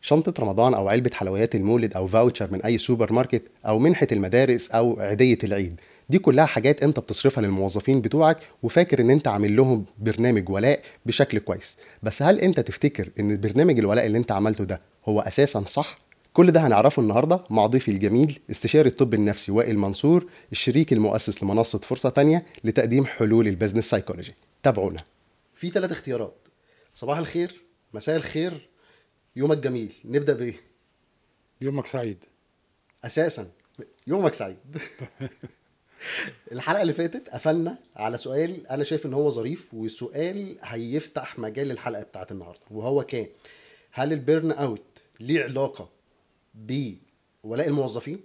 شنطة رمضان أو علبة حلويات المولد أو فاوتشر من أي سوبر ماركت أو منحة المدارس أو عيدية العيد، دي كلها حاجات أنت بتصرفها للموظفين بتوعك وفاكر إن أنت عامل لهم برنامج ولاء بشكل كويس. بس هل أنت تفتكر إن برنامج الولاء اللي أنت عملته ده هو أساسا صح؟ كل ده هنعرفه النهاردة مع ضيفي الجميل استشاري الطب النفسي وائل منصور، الشريك المؤسس لمنصة فرصة تانية لتقديم حلول البزنس سايكولوجي. تابعونا. في 3 اختيارات: صباح الخير، مساء الخير، يومك جميل. نبدأ بإيه؟ يومك سعيد. اساسا يومك سعيد. الحلقه اللي فاتت قفلنا على سؤال انا شايف ان هو ظريف، والسؤال هيفتح مجال الحلقه بتاعت النهارده، وهو كان: هل البيرن اوت ليه علاقه بولاء الموظفين؟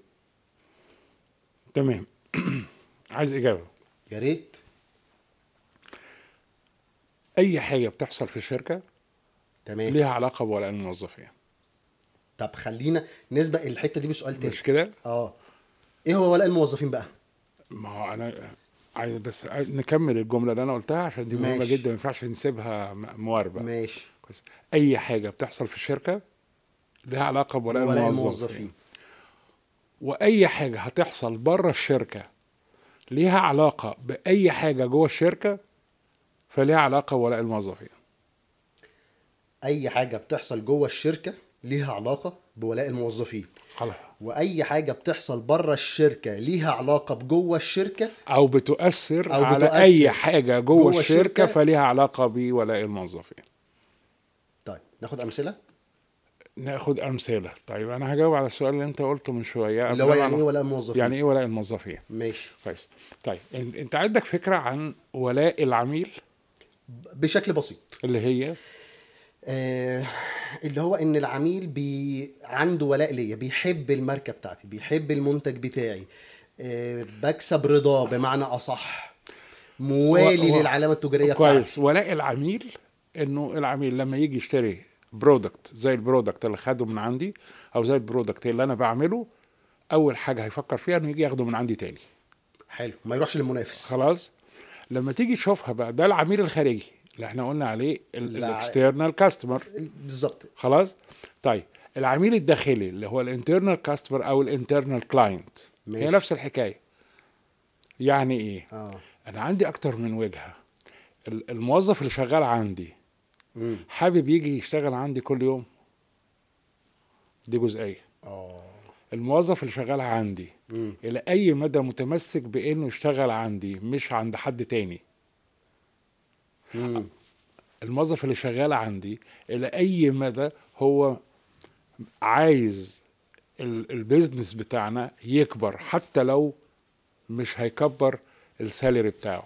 تمام. عايز إجابة. يا ريت. أي حاجة بتحصل في الشركة تمام. ليها علاقة بولاء الموظفين. طب خلينا نسبق الحته دي بسؤال تاني. مش كده؟ اه، ايه هو ولاء الموظفين بقى؟ ما هو أنا عايز بس نكمل الجملة اللي أنا قلتها عشان دي مهمة ماشي. جدا، ما ينفعش نسيبها مواربة. ماشي. كويس. أي حاجة بتحصل في الشركة ليها علاقة بولاء بولاء الموظفين، الموظفين. وأي حاجة هتحصل بره الشركة ليها علاقة بأي حاجة جوه الشركة فليها علاقة بولاء الموظفين. اي حاجه بتحصل جوه الشركه ليها علاقه بولاء الموظفين، خلاص. واي حاجه بتحصل بره الشركه ليها علاقه بجوه الشركه أو بتؤثر او على أي بتؤثر حاجة جوه جوه الشركة الشركه. فليها علاقة بولاء الموظفين. طيب ناخد امثله. ناخد أمثلة. طيب أنا هجاوب على السؤال اللي أنت قلته من شوية اللي قبل هو ما يعني ايه ولاء الموظفين؟ يعني إيه ولاء الموظفين؟ ماشي. كويس. طيب أنت عندك فكرة عن ولاء العميل بشكل بسيط. اللي هي آه، اللي هو ان العميل عنده ولاء ليا، بيحب الماركه بتاعتي، بيحب المنتج بتاعي، بكسب رضاه بمعنى اصح، و... موالي و... للعلامه التجاريه بتاعتي. كويس. ولاء العميل إنه العميل لما يجي يشتري برودكت زي البرودكت اللي خده من عندي أو زي البرودكت اللي أنا بعمله، أول حاجة هيفكر فيها إنه يجي ياخده من عندي تاني. حلو، ما يروحش للمنافس. خلاص. لما تيجي تشوفها بقى، ده العميل الخارجي اللي احنا قلنا عليه لا، الاكسترنال كاستمر. بالظبط. خلاص. طيب العميل الداخلي اللي هو الانترنال كاستمر او الانترنال كلاينت هي ماشي. نفس الحكايه. يعني ايه؟ اه. انا عندي اكتر من وجهه. الموظف اللي شغال عندي امم. حابب يجي يشتغل عندي كل يوم، دي جزئيه. اه. الموظف اللي شغال عندي امم. الى اي مدى متمسك بانه يشتغل عندي مش عند حد تاني. امم. الموظف اللي شغال عندي الى اي مدى هو عايز البيزنس بتاعنا يكبر، حتى لو مش هيكبر السالري بتاعه.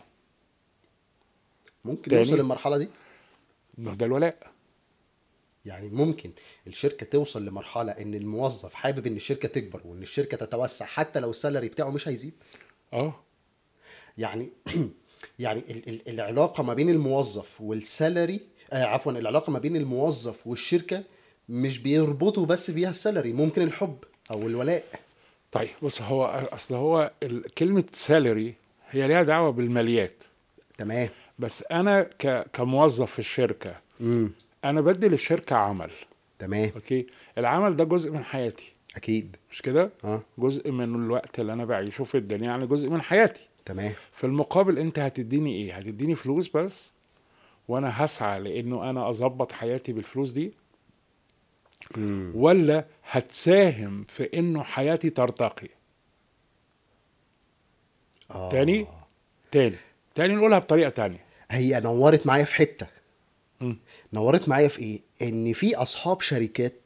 ممكن نوصل تاني، للمرحله دي. ما ده الولاء. يعني ممكن الشركه توصل لمرحله ان الموظف حابب ان الشركه تكبر وان الشركه تتوسع حتى لو السالري بتاعه مش هيزيد. اه. يعني يعني العلاقه ما بين الموظف والسالري، عفوا، العلاقه ما بين الموظف والشركه مش بيربطوا بس بيها السالري، ممكن الحب او الولاء. طيب بص، هو اصل هو كلمة سالري هي ليها دعوة بالماليات. تمام. بس انا كموظف في الشركة، امم. انا بدي للشركة عمل. تمام. اوكي. العمل ده جزء من حياتي، اكيد. مش كده؟ اه. جزء من الوقت اللي انا بعيشه في الدنيا، يعني جزء من حياتي. تمام. في المقابل انت هتديني ايه؟ هتديني فلوس بس، وانا هسعى لانه انا اظبط حياتي بالفلوس دي، امم. ولا هتساهم في انه حياتي ترتقي؟ تاني اه. تاني تاني نقولها بطريقة تانية. هي نورت معايا في حته. مم. نورت معايا في ايه؟ ان في اصحاب شركات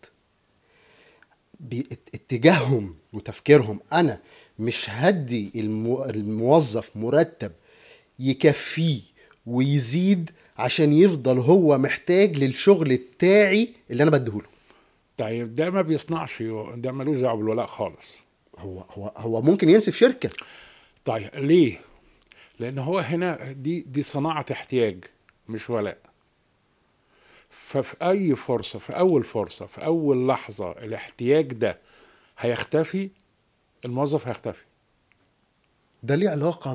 اتجاههم وتفكيرهم: انا مش هدي الموظف مرتب يكفيه ويزيد عشان يفضل هو محتاج للشغل بتاعي اللي انا بديهوله. طيب ده ما بيصنعش، ده ملوش دعوه بالولاء خالص. هو ممكن ينسف شركة. طيب ليه؟ لان هو هنا دي صناعة احتياج مش ولاء. ففي اي فرصة، في اول فرصة، في اول لحظة الاحتياج ده هيختفي، الموظف هيختفي. ده ليه علاقة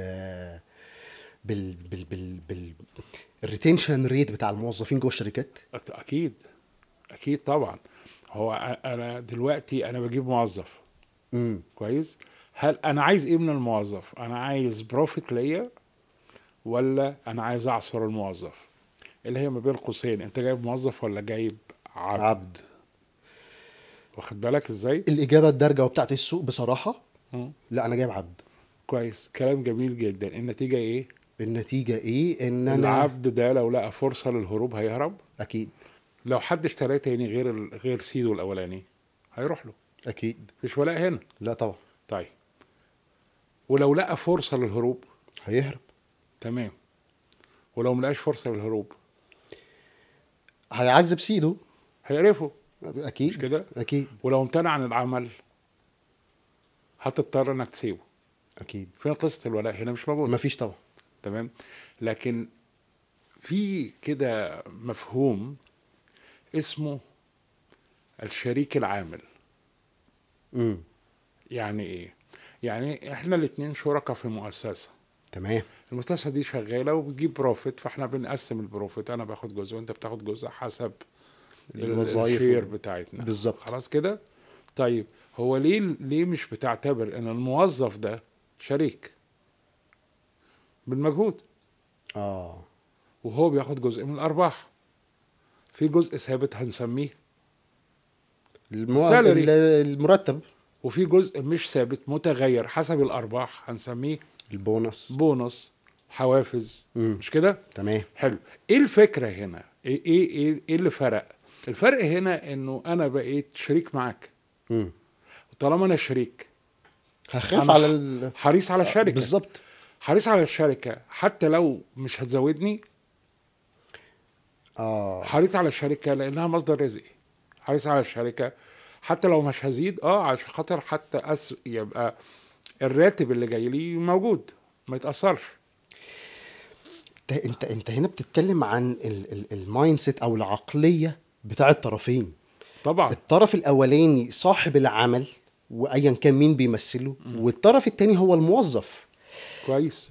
بال الريتنشن ريت بتاع الموظفين جوه الشركات. اكيد. اكيد طبعا. هو انا دلوقتي انا بجيب موظف امم كويس. هل انا عايز ايه من الموظف؟ انا عايز بروفيت ليا، ولا انا عايز اعصر الموظف؟ اللي هي ما بين قوسين، انت جايب موظف ولا جايب عبد؟ عبد. واخد بالك ازاي؟ الاجابه الدارجه وبتاعت السوق بصراحه، مم. لا انا جايب عبد. كويس، كلام جميل جدا. النتيجة ايه؟ النتيجه ايه؟ ان انا العبد ده لو لقى فرصة للهروب هيهرب. اكيد. لو حد اشتراه تاني غير سيده الاولاني هيروح له. اكيد. مفيش ولاء هنا. لا طبعا. طيب، ولو لقى فرصة للهروب؟ هيهرب. تمام. ولو ملقاش فرصة للهروب هيعذب سيده. هيقرفه. اكيد. مش كده؟ اكيد. ولو امتنع عن العمل هتضطر انك تسيبه. اكيد. فين قصة الولاء هنا؟ مش موجودة. مفيش طبعا. تمام. لكن في كده مفهوم اسمه الشريك العامل. امم يعني ايه؟ يعني احنا الاتنين شركاء في مؤسسة. تمام. المؤسسة دي شغالة وبتجيب بروفيت، فاحنا بنقسم البروفيت، انا باخد جزء وانت بتاخد جزء حسب الوظائف الشير بتاعتنا. بالظبط. خلاص كده. طيب، هو ليه مش بتعتبر ان الموظف ده شريك بالمجهود، اه. وهو بياخد جزء من الارباح؟ في جزء ثابت هنسميه salary. المرتب. وفي جزء مش ثابت متغير حسب الارباح هنسميه البونص. بونص، حوافز. مم. مش كده؟ تمام. حلو. ايه الفكرة هنا؟ ايه اللي فرق؟ الفرق هنا انه انا بقيت شريك معاك. امم طالما انا شريك هخاف انا على حريص على الشركة. بالظبط. حريص على الشركة حتى لو مش هتزودني. حريص على الشركة لانها مصدر رزقي. حريص على الشركة حتى لو مش هزيد، عشان خاطر حتى يبقى الراتب اللي جاي لي موجود ما يتأثرش. انت هنا بتتكلم عن المايند سيت او العقليه بتاع الطرفين. طبعا. الطرف الاولاني صاحب العمل وايا كان مين بيمثله، والطرف التاني هو الموظف. كويس.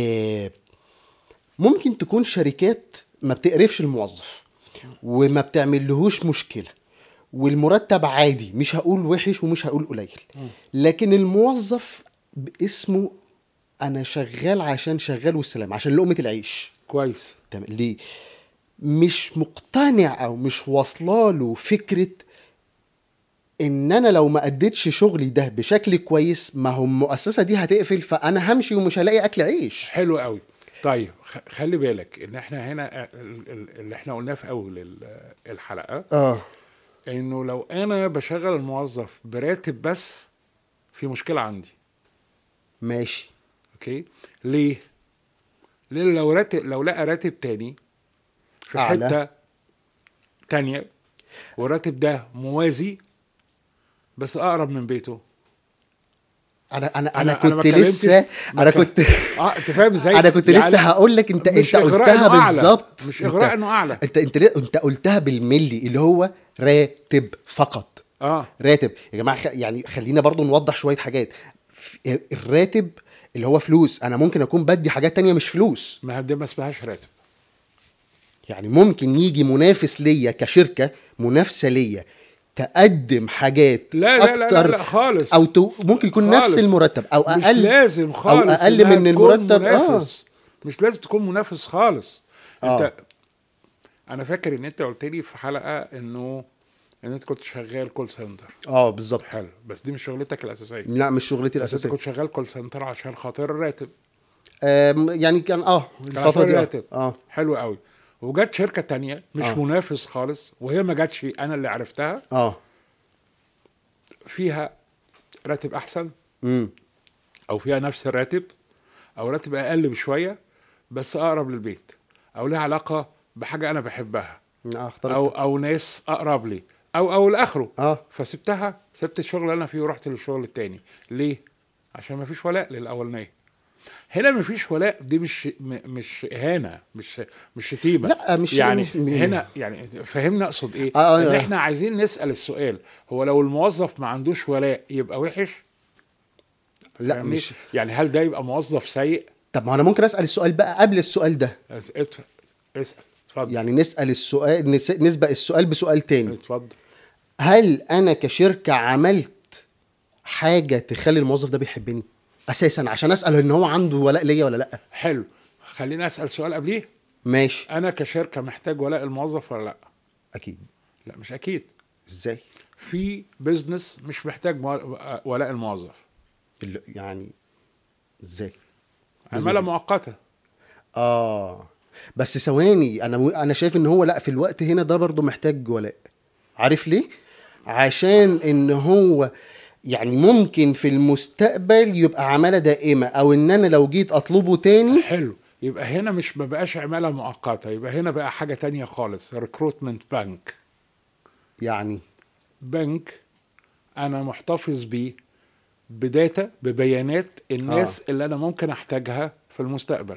ممكن تكون شركات ما بتقرفش الموظف وما بتعملهوش مشكله، والمرتب عادي، مش هقول وحش ومش هقول قليل، لكن الموظف باسمه انا شغال عشان شغال والسلام، عشان لقمة العيش. كويس. تمام. ليه مش مقتنع او مش واصلاله فكرة ان انا لو ما اديتش شغلي ده بشكل كويس ما هو المؤسسة دي هتقفل، فانا همشي ومش هلاقي اكل عيش. حلو قوي. طيب، خلي بالك ان احنا هنا اللي احنا قلناه في اول الحلقة انه لو انا بشغل الموظف براتب بس في مشكلة عندي. ماشي. اوكي. ليه؟ لان لو لقى راتب تاني في أعلى. حتة تانية والراتب ده موازي بس اقرب من بيته. انا كنت لسه انا كنت انت فاهم ازاي؟ انا كنت لسه هقول لك انت قلتها بالظبط. مش اغراء انه اعلى. انت قلتها بالملي، اللي هو راتب فقط. راتب يا جماعه، يعني خلينا برضو نوضح شويه حاجات. الراتب اللي هو فلوس، انا ممكن اكون بدي حاجات تانية مش فلوس. ما دي ما اسمهاش راتب. يعني ممكن يجي منافس ليا كشركه، منافسه ليا تقدم حاجات لا لا لا لا, لا خالص، او ممكن يكون خالص. نفس المرتب او اقل. مش لازم خالص او اقل من المرتب. مش لازم تكون منافس خالص. انت انا فاكر ان انت قلت لي في حلقه انه ان انت كنت شغال كول سنتر. بالظبط. حلو، بس دي مش شغلتك الاساسيه. لا مش شغلتي الاساسيه. انت كنت شغال كول سنتر عشان خاطر الراتب. يعني كان الفتره دي راتب. حلو قوي. وجت شركه تانية مش منافس خالص، وهي ما جاتش، انا اللي عرفتها. فيها راتب احسن. او فيها نفس الراتب او راتب اقل بشويه بس اقرب للبيت، او لها علاقه بحاجه انا بحبها، او ناس اقرب لي او لاخره. فسبتها، سبت الشغل اللي انا فيه ورحت للشغل التاني. ليه؟ عشان ما فيش ولاء للاولانيه. هنا ما فيش ولاء، دي مش اهانه، مش شتيمه. لا مش يعني هنا يعني فهمنا اقصد ايه. ان احنا عايزين نسال السؤال، هو لو الموظف ما عندوش ولاء يبقى وحش؟ لا مش يعني هل ده يبقى موظف سيء؟ طب ما انا ممكن اسال السؤال بقى قبل السؤال ده. اسال اتفضل. يعني نسال السؤال، نسبق السؤال بسؤال تاني. اتفضل. هل انا كشركه عملت حاجه تخلي الموظف ده بيحبني اساسا عشان اسال ان هو عنده ولاء ليا ولا لا؟ حلو، خليني اسال سؤال قبليه. ماشي. انا كشركه محتاج ولاء الموظف ولا لا؟ اكيد. لا مش اكيد. ازاي؟ في بيزنس مش محتاج ولاء الموظف. يعني ازاي؟ عماله business. مؤقته. اه بس ثواني، انا شايف ان هو لا، في الوقت هنا ده برضو محتاج ولاء. عارف ليه؟ عشان ان هو يعني ممكن في المستقبل يبقى عمالة دائمة، او ان انا لو جيت اطلبه تاني. حلو، يبقى هنا مش ما بقاش عماله مؤقته، يبقى هنا بقى حاجه تانية خالص، ريكروتمنت بانك. يعني بنك انا محتفظ بيه بداتا، ببيانات الناس اللي انا ممكن احتاجها في المستقبل،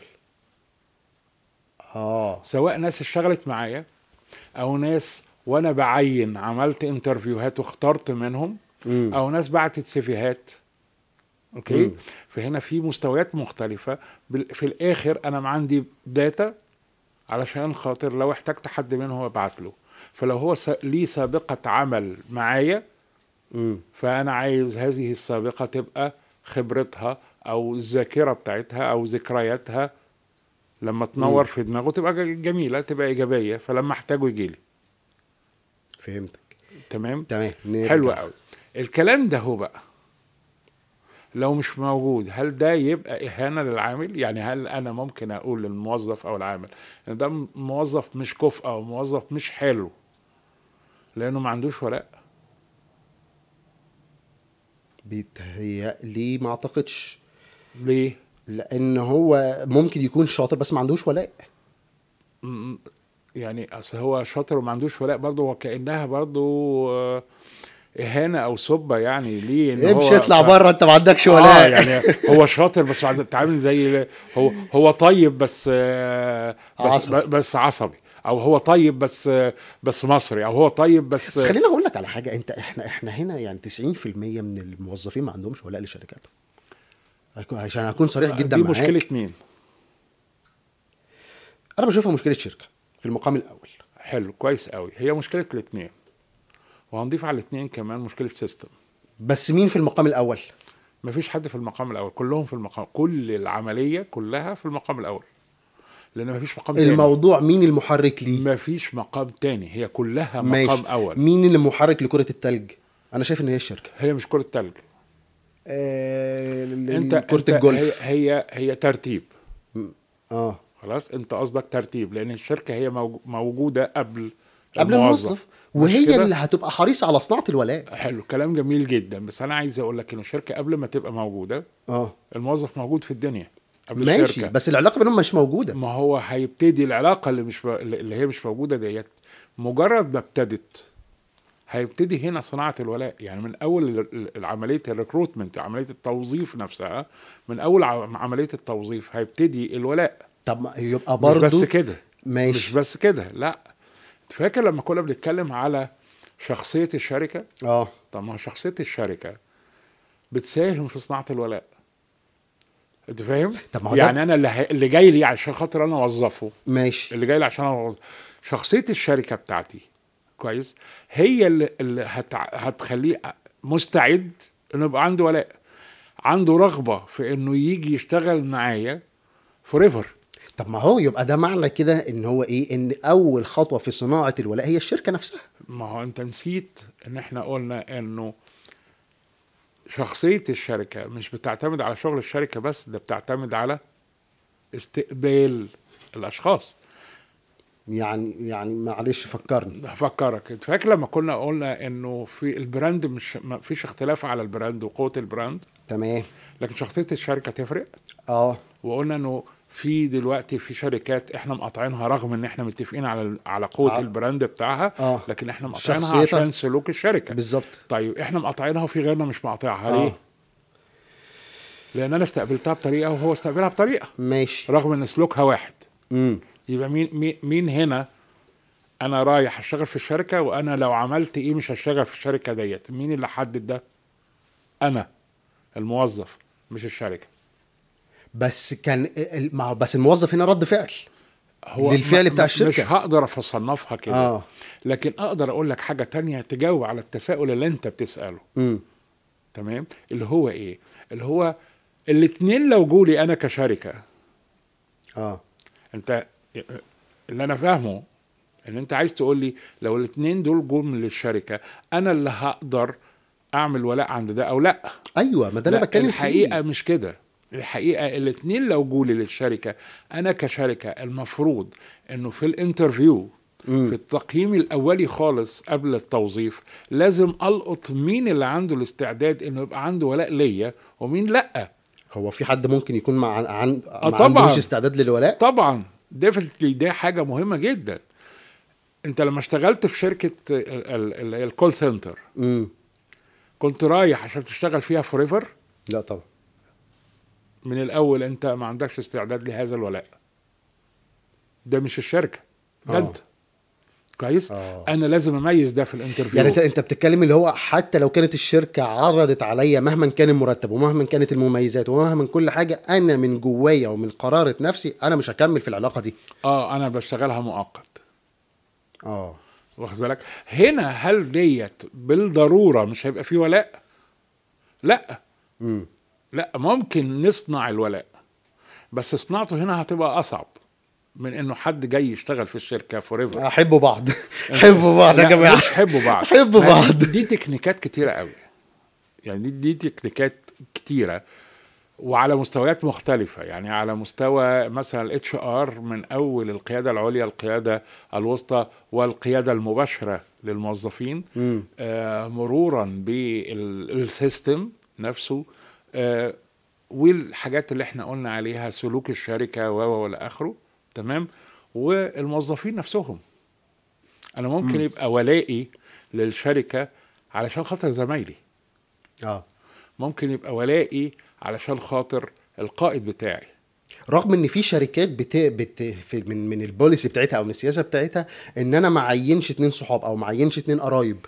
سواء ناس اشتغلت معايا او ناس وانا بعين عملت انترفيوهات واخترت منهم، او ناس بعتت سيفيهات. اوكي. فهنا في مستويات مختلفة. في الاخر انا عندي داتا علشان خاطر لو احتجت حد منهم ابعت له. فلو هو ليه سابقة عمل معايا، فانا عايز هذه السابقة تبقى خبرتها او الذاكرة بتاعتها او ذكرياتها لما تنور في دماغه تبقى جميلة، تبقى ايجابية، فلما احتاجه يجيلي. فهمتك. تمام. نرجع. حلو قوي. الكلام ده هو بقى لو مش موجود، هل ده يبقى إهانة للعامل؟ يعني هل أنا ممكن أقول للموظف أو العامل إن ده موظف مش كفء أو موظف مش حلو لأنه ما عندوش ولاء؟ بيتهيألي ما اعتقدش. ليه؟ لان هو ممكن يكون شاطر بس ما عندوش ولاء. يعني أصل هو شاطر وما عندوش ولاء برضه، وكأنها برضه إهانة أو سبة يعني ليه إن امشي هو اطلع بره، انت ما عندكش ولاء. يعني هو شاطر بس تعامل زي هو طيب عصبي. بس عصبي، او هو طيب بس مصري، او هو طيب بس خليني اقول لك على حاجه، احنا هنا يعني 90% من الموظفين ما عندهمش ولاء لشركاتهم. عشان اكون صريح جدا دي معاك، مشكلة مين؟ انا بشوفها مشكله شركه في المقام الاول. حلو، كويس قوي، هي مشكلة الاثنين، وهنضيف على الاثنين كمان مشكلة سيستم. بس مين في المقام الاول؟ مفيش حد في المقام الاول، كلهم في المقام، كل العملية كلها في المقام الاول، لان مفيش مقام تاني. الموضوع مين المحرك ليه؟ مفيش مقام تاني، هي كلها ماشي. مقام اول. مين اللي محرك لكره التلج؟ انا شايف ان هي الشركه. هي مش كرة تلج. كره الجولف. هي ترتيب. اه خلاص، انت قصدك ترتيب، لان الشركه هي موجوده قبل الموظف، مش وهي كده؟ اللي هتبقى حريصه على صناعه الولاء. حلو، كلام جميل جدا، بس انا عايز اقول لك ان الشركه قبل ما تبقى موجوده الموظف موجود في الدنيا قبل ماشي الشركه. بس العلاقه بينهم مش موجوده. ما هو هيبتدي العلاقه اللي هي مش موجوده ديت، مجرد ما ابتدت هيبتدي هنا صناعه الولاء. يعني من اول عمليه الريكروتمنت، عمليه التوظيف نفسها، من اول عمليه التوظيف هيبتدي الولاء. طب ما يبقى برضو مش بس كده. ماشي. مش بس كده، لا. فاكر لما كنا بنتكلم على شخصية الشركة؟ طب ما شخصية الشركة بتساهم في صناعة الولاء. انت فاهم؟ طب ما هو يعني انا اللي جاي لي عشان خاطر انا اوظفه، ماشي، اللي جاي لي عشان انا اوظفه، شخصية الشركة بتاعتي كويس هي اللي هتخليه مستعد انه يبقى عنده ولاء، عنده رغبة في انه يجي يشتغل معايا فوريفر. طب ما هو يبقى ده معنى كده ان هو ايه، ان اول خطوه في صناعه الولاء هي الشركه نفسها. ما هو انت نسيت ان احنا قلنا انه شخصية الشركة مش بتعتمد على شغل الشركة بس، ده بتعتمد على استقبال الاشخاص. يعني معلش فكرني. هفكرك، انت فاكر لما كنا قلنا انه في البراند مش ما فيش اختلاف على البراند وقوة البراند، تمام، لكن شخصية الشركة تفرق. وقلنا انه في دلوقتي في شركات احنا مقاطعينها رغم ان احنا متفقين على قوة البراند بتاعها، لكن احنا مقاطعينها عشان سلوك الشركة. بالظبط. طيب احنا مقاطعينها وفي غيرنا مش مقاطعها. ليه؟ لان انا استقبلتها بطريقة وهو استقبلها بطريقة، ماشي، رغم ان سلوكها واحد. يبقى مين هنا انا رايح اشتغل في الشركة، وانا لو عملت ايه مش هشتغل في الشركة ديت؟ مين اللي حدد ده؟ انا الموظف مش الشركة. بس كان بس الموظف هنا رد فعل. هو للفعل بتاع مش الشركة. هقدر اصنفها كده. اه. لكن اقدر اقول لك حاجة تانية تجاوب على التساؤل اللي انت بتسأله. امم. تمام. اللي هو ايه؟ اللي هو الاتنين لو جولي انا كشركة، اه. انت اللي انا فاهمه ان انت عايز تقول لي لو الاتنين دول جم للشركة انا اللي هقدر اعمل ولاء عند ده او لا. ايوه، ما ده انا لا، بتكلم الحقيقة فيه. مش كده. الحقيقة الاتنين لو جولي للشركة انا كشركة المفروض انه في الانترفيو، في التقييم الاولي خالص قبل التوظيف، لازم القط مين اللي عنده الاستعداد انه يبقى عنده ولاء ليا ومين لا. هو في حد ممكن يكون ما طبعا عندوش استعداد للولاء؟ طبعا ديفنتلي، ده حاجة مهمة جدا. انت لما اشتغلت في شركة الكول سنتر امم. كنت رايح عشان تشتغل فيها فوريفر؟ لا طبعا. من الاول انت ما عندكش استعداد لهذا الولاء، ده مش الشركة، ده انت. كويس. انا لازم اميز ده في الانترفيو. يعني انت بتتكلم اللي هو حتى لو كانت الشركه عرضت عليا مهما كان المرتب ومهما كانت المميزات ومهما كل حاجه، انا من جوايا ومن قرارة نفسي انا مش هكمل في العلاقه دي. انا بشتغلها مؤقت. اه. واخد بالك؟ هنا هل ديت بالضرورة مش هيبقى فيه ولاء؟ لا. لا، ممكن نصنع الولاء، بس صناعته هنا هتبقى اصعب من انه حد جاي يشتغل في الشركة فوريفر. حبوا بعض. حبوا بعض يا لا، جماعه. مش حبوا بعض. حبوا بعض. دي تكنيكات كتيرة قوي. يعني دي تكنيكات كتيرة وعلى مستويات مختلفة. يعني على مستوى مثلا الاتش ار، من اول القيادة العليا، القيادة الوسطى، والقيادة المباشرة للموظفين، مرورا بالسيستم نفسه، والحاجات اللي احنا قلنا عليها سلوك الشركة والى اخره. تمام. والموظفين نفسهم، انا ممكن يبقى ولائي للشركة علشان خاطر زمايلي. ممكن يبقى ولائي علشان خاطر القائد بتاعي. رغم ان في شركات من البوليسي بتاعتها او من السياسه بتاعتها ان انا ما عينش 2 صحاب او ما عينش 2 قرايب.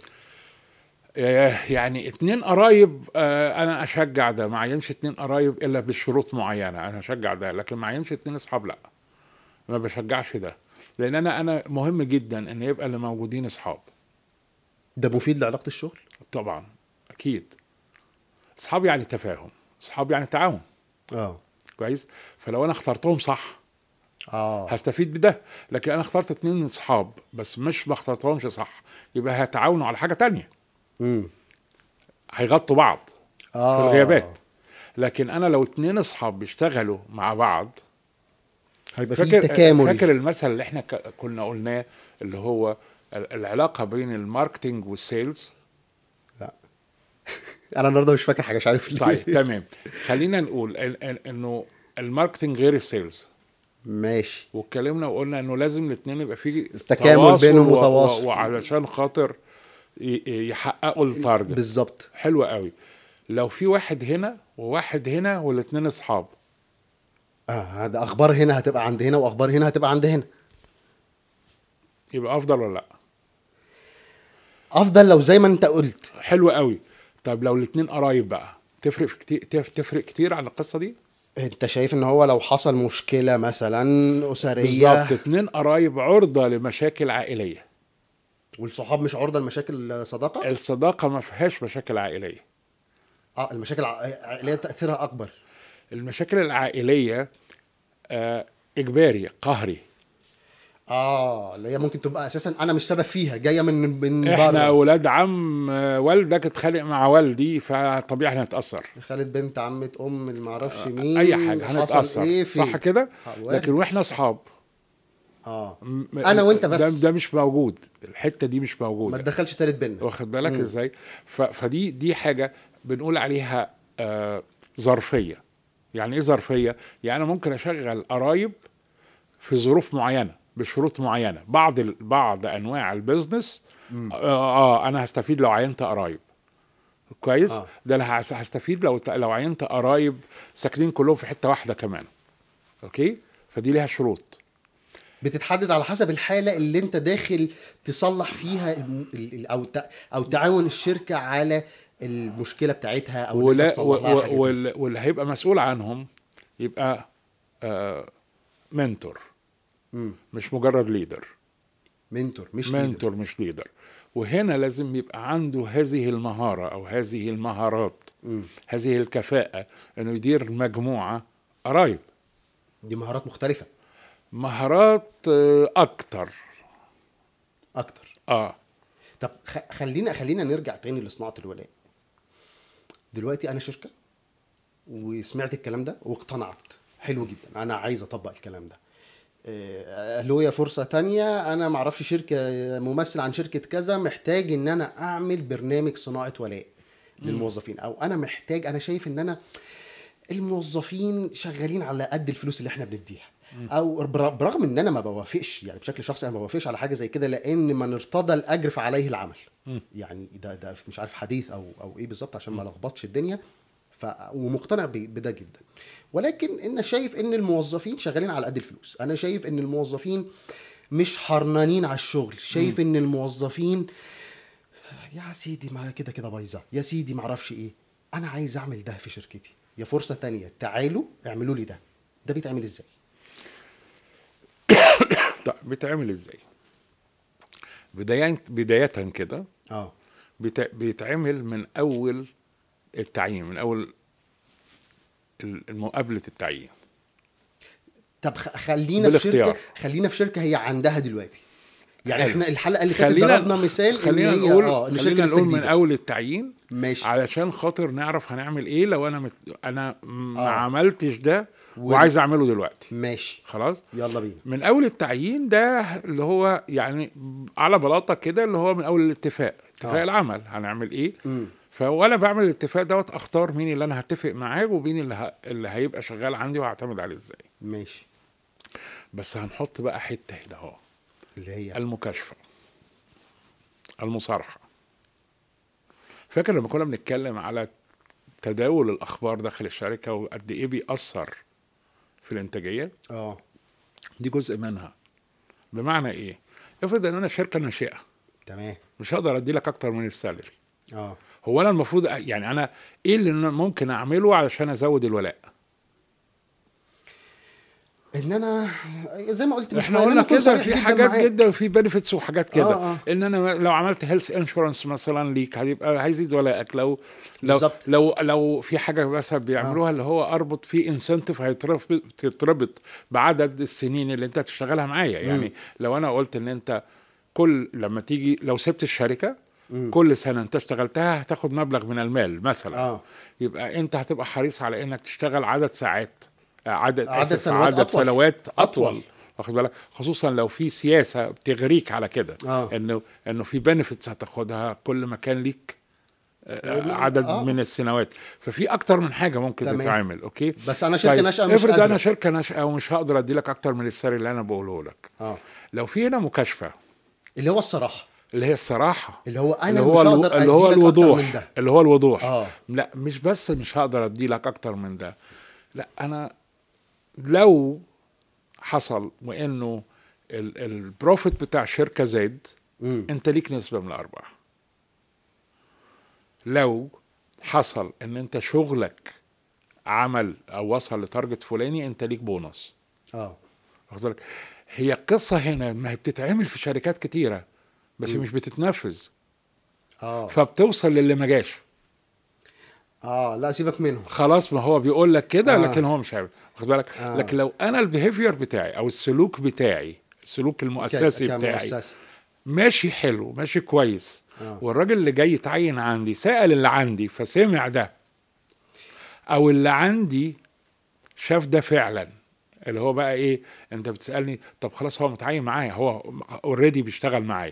يعني 2 قرايب، انا اشجع ده. ما عينش 2 قرايب الا بشروط معينه، انا اشجع ده. لكن ما عينش 2 اصحاب لا، ما بشجعش ده. لان انا مهم جدا ان يبقى اللي موجودين اصحاب. ده مفيد لعلاقه الشغل طبعا، اكيد. اصحاب يعني تفاهم، اصحاب يعني تعاون. كويس. فلو انا اخترتهم صح هستفيد بده. لكن انا اخترت 2 اصحاب بس مش ما اخترتهمش صح، يبقى هيتعاونوا على حاجه تانية. هيغطوا بعض في الغيابات. لكن انا لو 2 اصحاب بيشتغلوا مع بعض هيبقى في تكامل. فاكر المثل اللي احنا كنا قلناه اللي هو العلاقه بين الماركتينج والسيلز؟ لا. انا النهارده مش فاكر حاجه، مش عارف ليه. طيب تمام. خلينا نقول انه الماركتينج غير السيلز. ماشي. واتكلمنا وقلنا انه لازم الاثنين يبقى فيه تكامل بينهم وتواصل، وعلشان خاطر يحققوا التارجت. بالظبط. حلو قوي. لو في واحد هنا وواحد هنا والاثنين اصحاب، ده اخبار هنا هتبقى عند هنا واخبار هنا هتبقى عند هنا، يبقى افضل ولا لا؟ افضل لو زي ما انت قلت. حلو قوي. طب لو الاثنين قرايب بقى، تفرق كتير عن القصه دي؟ انت شايف ان هو لو حصل مشكله مثلا اسريه، بالظبط، 2 قرايب عرضه لمشاكل عائليه، والصحاب مش عرضه لمشاكل صداقه. الصداقه ما فيهاش مشاكل عائليه. المشاكل العائليه تاثيرها اكبر. المشاكل العائليه اجباري قهري. اللي هي ممكن تبقى اساسا انا مش سبب فيها، جايه من احنا بره. اولاد عم والدك اتخانق مع والدي، فطبيعي هنتاثر. خالد بنت عمة اللي معرفش مين، اي حاجه هنتاثر. إيه صح كده؟ لكن واحنا اصحاب انا وانت بس، ده مش موجود. الحته دي مش موجوده، ما تدخلش تالت بينا. واخد بالك ازاي؟ فدي حاجه بنقول عليها ظرفيه. يعني ايه ظرفيه؟ يعني انا ممكن اشغل قرايب في ظروف معينه بشروط معينه. بعض انواع البيزنس انا هستفيد لو عينت قرايب. كويس. ده انا هستفيد لو عينت قرايب ساكنين كلهم في حته واحده كمان. اوكي. فدي ليها شروط بتتحدد على حسب الحاله اللي انت داخل تصلح فيها او تعاون الشركه على المشكله بتاعتها او واللي هيبقى مسؤول عنهم يبقى منتور. مش مجرد ليدر. منتور مش منتور مش ليدر. وهنا لازم يبقى عنده هذه المهارة أو هذه المهارات، هذه الكفاءة إنه يدير مجموعة قرايب. دي مهارات مختلفة. مهارات أكتر. اكتر. آه طب خلينا نرجع تاني لصناعة الولاء. دلوقتي انا شركة وسمعت الكلام ده واقتنعت، حلو جدا، انا عايز اطبق الكلام ده. له فرصة تانية، انا معرفش شركة، ممثل عن شركة كذا، محتاج ان انا اعمل برنامج صناعة ولاء للموظفين، او انا محتاج، انا شايف ان انا الموظفين شغالين على قد الفلوس اللي احنا بنديها، او برغم ان انا ما بوافقش، يعني بشكل شخصي انا ما بوافقش على حاجه زي كده، لان من ارتضى الاجر فعليه العمل. يعني ده مش عارف حديث او ايه بالظبط عشان ما لخبطش الدنيا. ومقتنع بده جدا، ولكن انا شايف ان الموظفين شغالين على قد الفلوس. انا شايف ان الموظفين مش حرنانين على الشغل، شايف ان الموظفين يا سيدي ما كده كده بايظه، يا سيدي ما اعرفش ايه، انا عايز اعمل ده في شركتي، يا فرصه تانية تعالوا اعملوا لي ده. ده بيتعمل ازاي؟ طيب بيتعمل ازاي؟ بداية كده بيتعمل من اول التعيين، من اول مقابلة التعيين. طب خلينا في شركه هي عندها دلوقتي، يعني حلو. احنا الحلقه اللي فاتت ضربنا مثال خلينا ان هي نقول ان شركه لسه من جديده. اول التعيين، ماشي. علشان خاطر نعرف هنعمل ايه لو انا ما عملتش ده وعايز وعايز اعمله دلوقتي. ماشي خلاص، يلا بينا. من اول التعيين ده اللي هو يعني على بلاطه كده، اللي هو من اول الاتفاق، اتفاق العمل هنعمل ايه. فوانا بعمل الاتفاق دوت اختار مين اللي انا هتفق معاه ومين اللي هيبقى شغال عندي وهعتمد عليه ازاي. ماشي. بس هنحط بقى حته هنا اهو، اللي هي المكاشفه، المصارحه. فاكر لما كنا بنتكلم على تداول الاخبار داخل الشركه وقد ايه بيأثر في الانتاجيه؟ دي جزء منها. بمعنى ايه؟ افرض ان انا شركه ناشئه، تمام، مش هقدر ادي لك اكتر من السالري. اه هو انا المفروض يعني انا ايه اللي أنا ممكن اعمله علشان ازود الولاء؟ ان انا زي ما قلت، احنا قلنا كده في حاجات معاك. جدا، في بنفيتس وحاجات كده. ان انا لو عملت هيلث انشورنس مثلا ليك هيبقى هيزيد ولائك. لو بالظبط. لو في حاجه مثلا بيعملوها اللي هو اربط في انسنتيف هيتربط بعدد السنين اللي انت تشتغلها معايا. يعني لو انا قلت ان انت لما تيجي لو سبت الشركه كل سنه انت اشتغلتها هتاخد مبلغ من المال مثلا، يبقى انت هتبقى حريص على انك تشتغل عدد ساعات، عدد سنوات اطول. واخد بالك؟ خصوصا لو في سياسه بتغريك على كده، انه في بنفيتس هتاخدها كل ما كان ليك عدد من السنوات. ففي اكتر من حاجه ممكن تتعمل. اوكي، بس انا شركه ناشئه، مش افرض انا شركه ناشئه ومش هقدر ادي لك اكتر من السعر اللي انا بقوله لك. لو في هنا مكاشفه، اللي هو الصراحه، اللي هي الصراحه، اللي هو انا مش هقدر ادي لك الوضوح، اكتر من ده. اللي هو الوضوح. لا مش بس مش هقدر ادي لك اكتر من ده، لا انا لو حصل وانه البروفيت بتاع الشركه زاد، انت ليك نسبه من الارباح. لو حصل ان انت شغلك عمل او وصل لتارجت فلاني، انت ليك بونص. واخد بالك؟ هي قصه هنا ما هي بتتعمل في شركات كتيره بس مش بتتنفذ. فبتوصل للي ما جاش. لا سيبك منهم خلاص، ما هو بيقول لك كده لكن هو مش عارف. واخد بالك؟ لكن لو انا البيهيفير بتاعي او السلوك بتاعي، السلوك المؤسسي بتاعي ماشي حلو، ماشي كويس، والراجل اللي جاي يتعين عندي سأل اللي عندي فسمع ده، او اللي عندي شاف ده فعلا، اللي هو بقى ايه، انت بتسألني طب خلاص هو متعين معايا، هو اوريدي بيشتغل معايا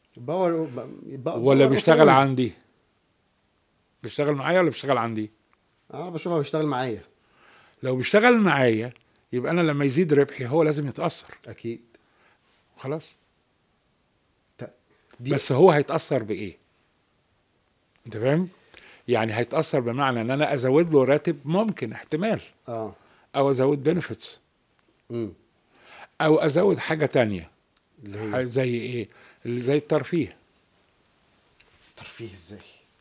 ولا بيشتغل عندي؟ بيشتغل معايا ولا بيشتغل عندي؟ انا بشوفها بيشتغل معايا. لو بيشتغل معايا يبقى انا لما يزيد ربحي هو لازم يتأثر. اكيد. خلاص. بس هو هيتأثر بإيه؟ انت فاهم؟ يعني هيتأثر بمعنى ان انا ازود له راتب، ممكن احتمال، او ازود بنفيتس، او ازود حاجة تانية. زي ايه؟ اللي زي الترفيه. ترفيه ازاي؟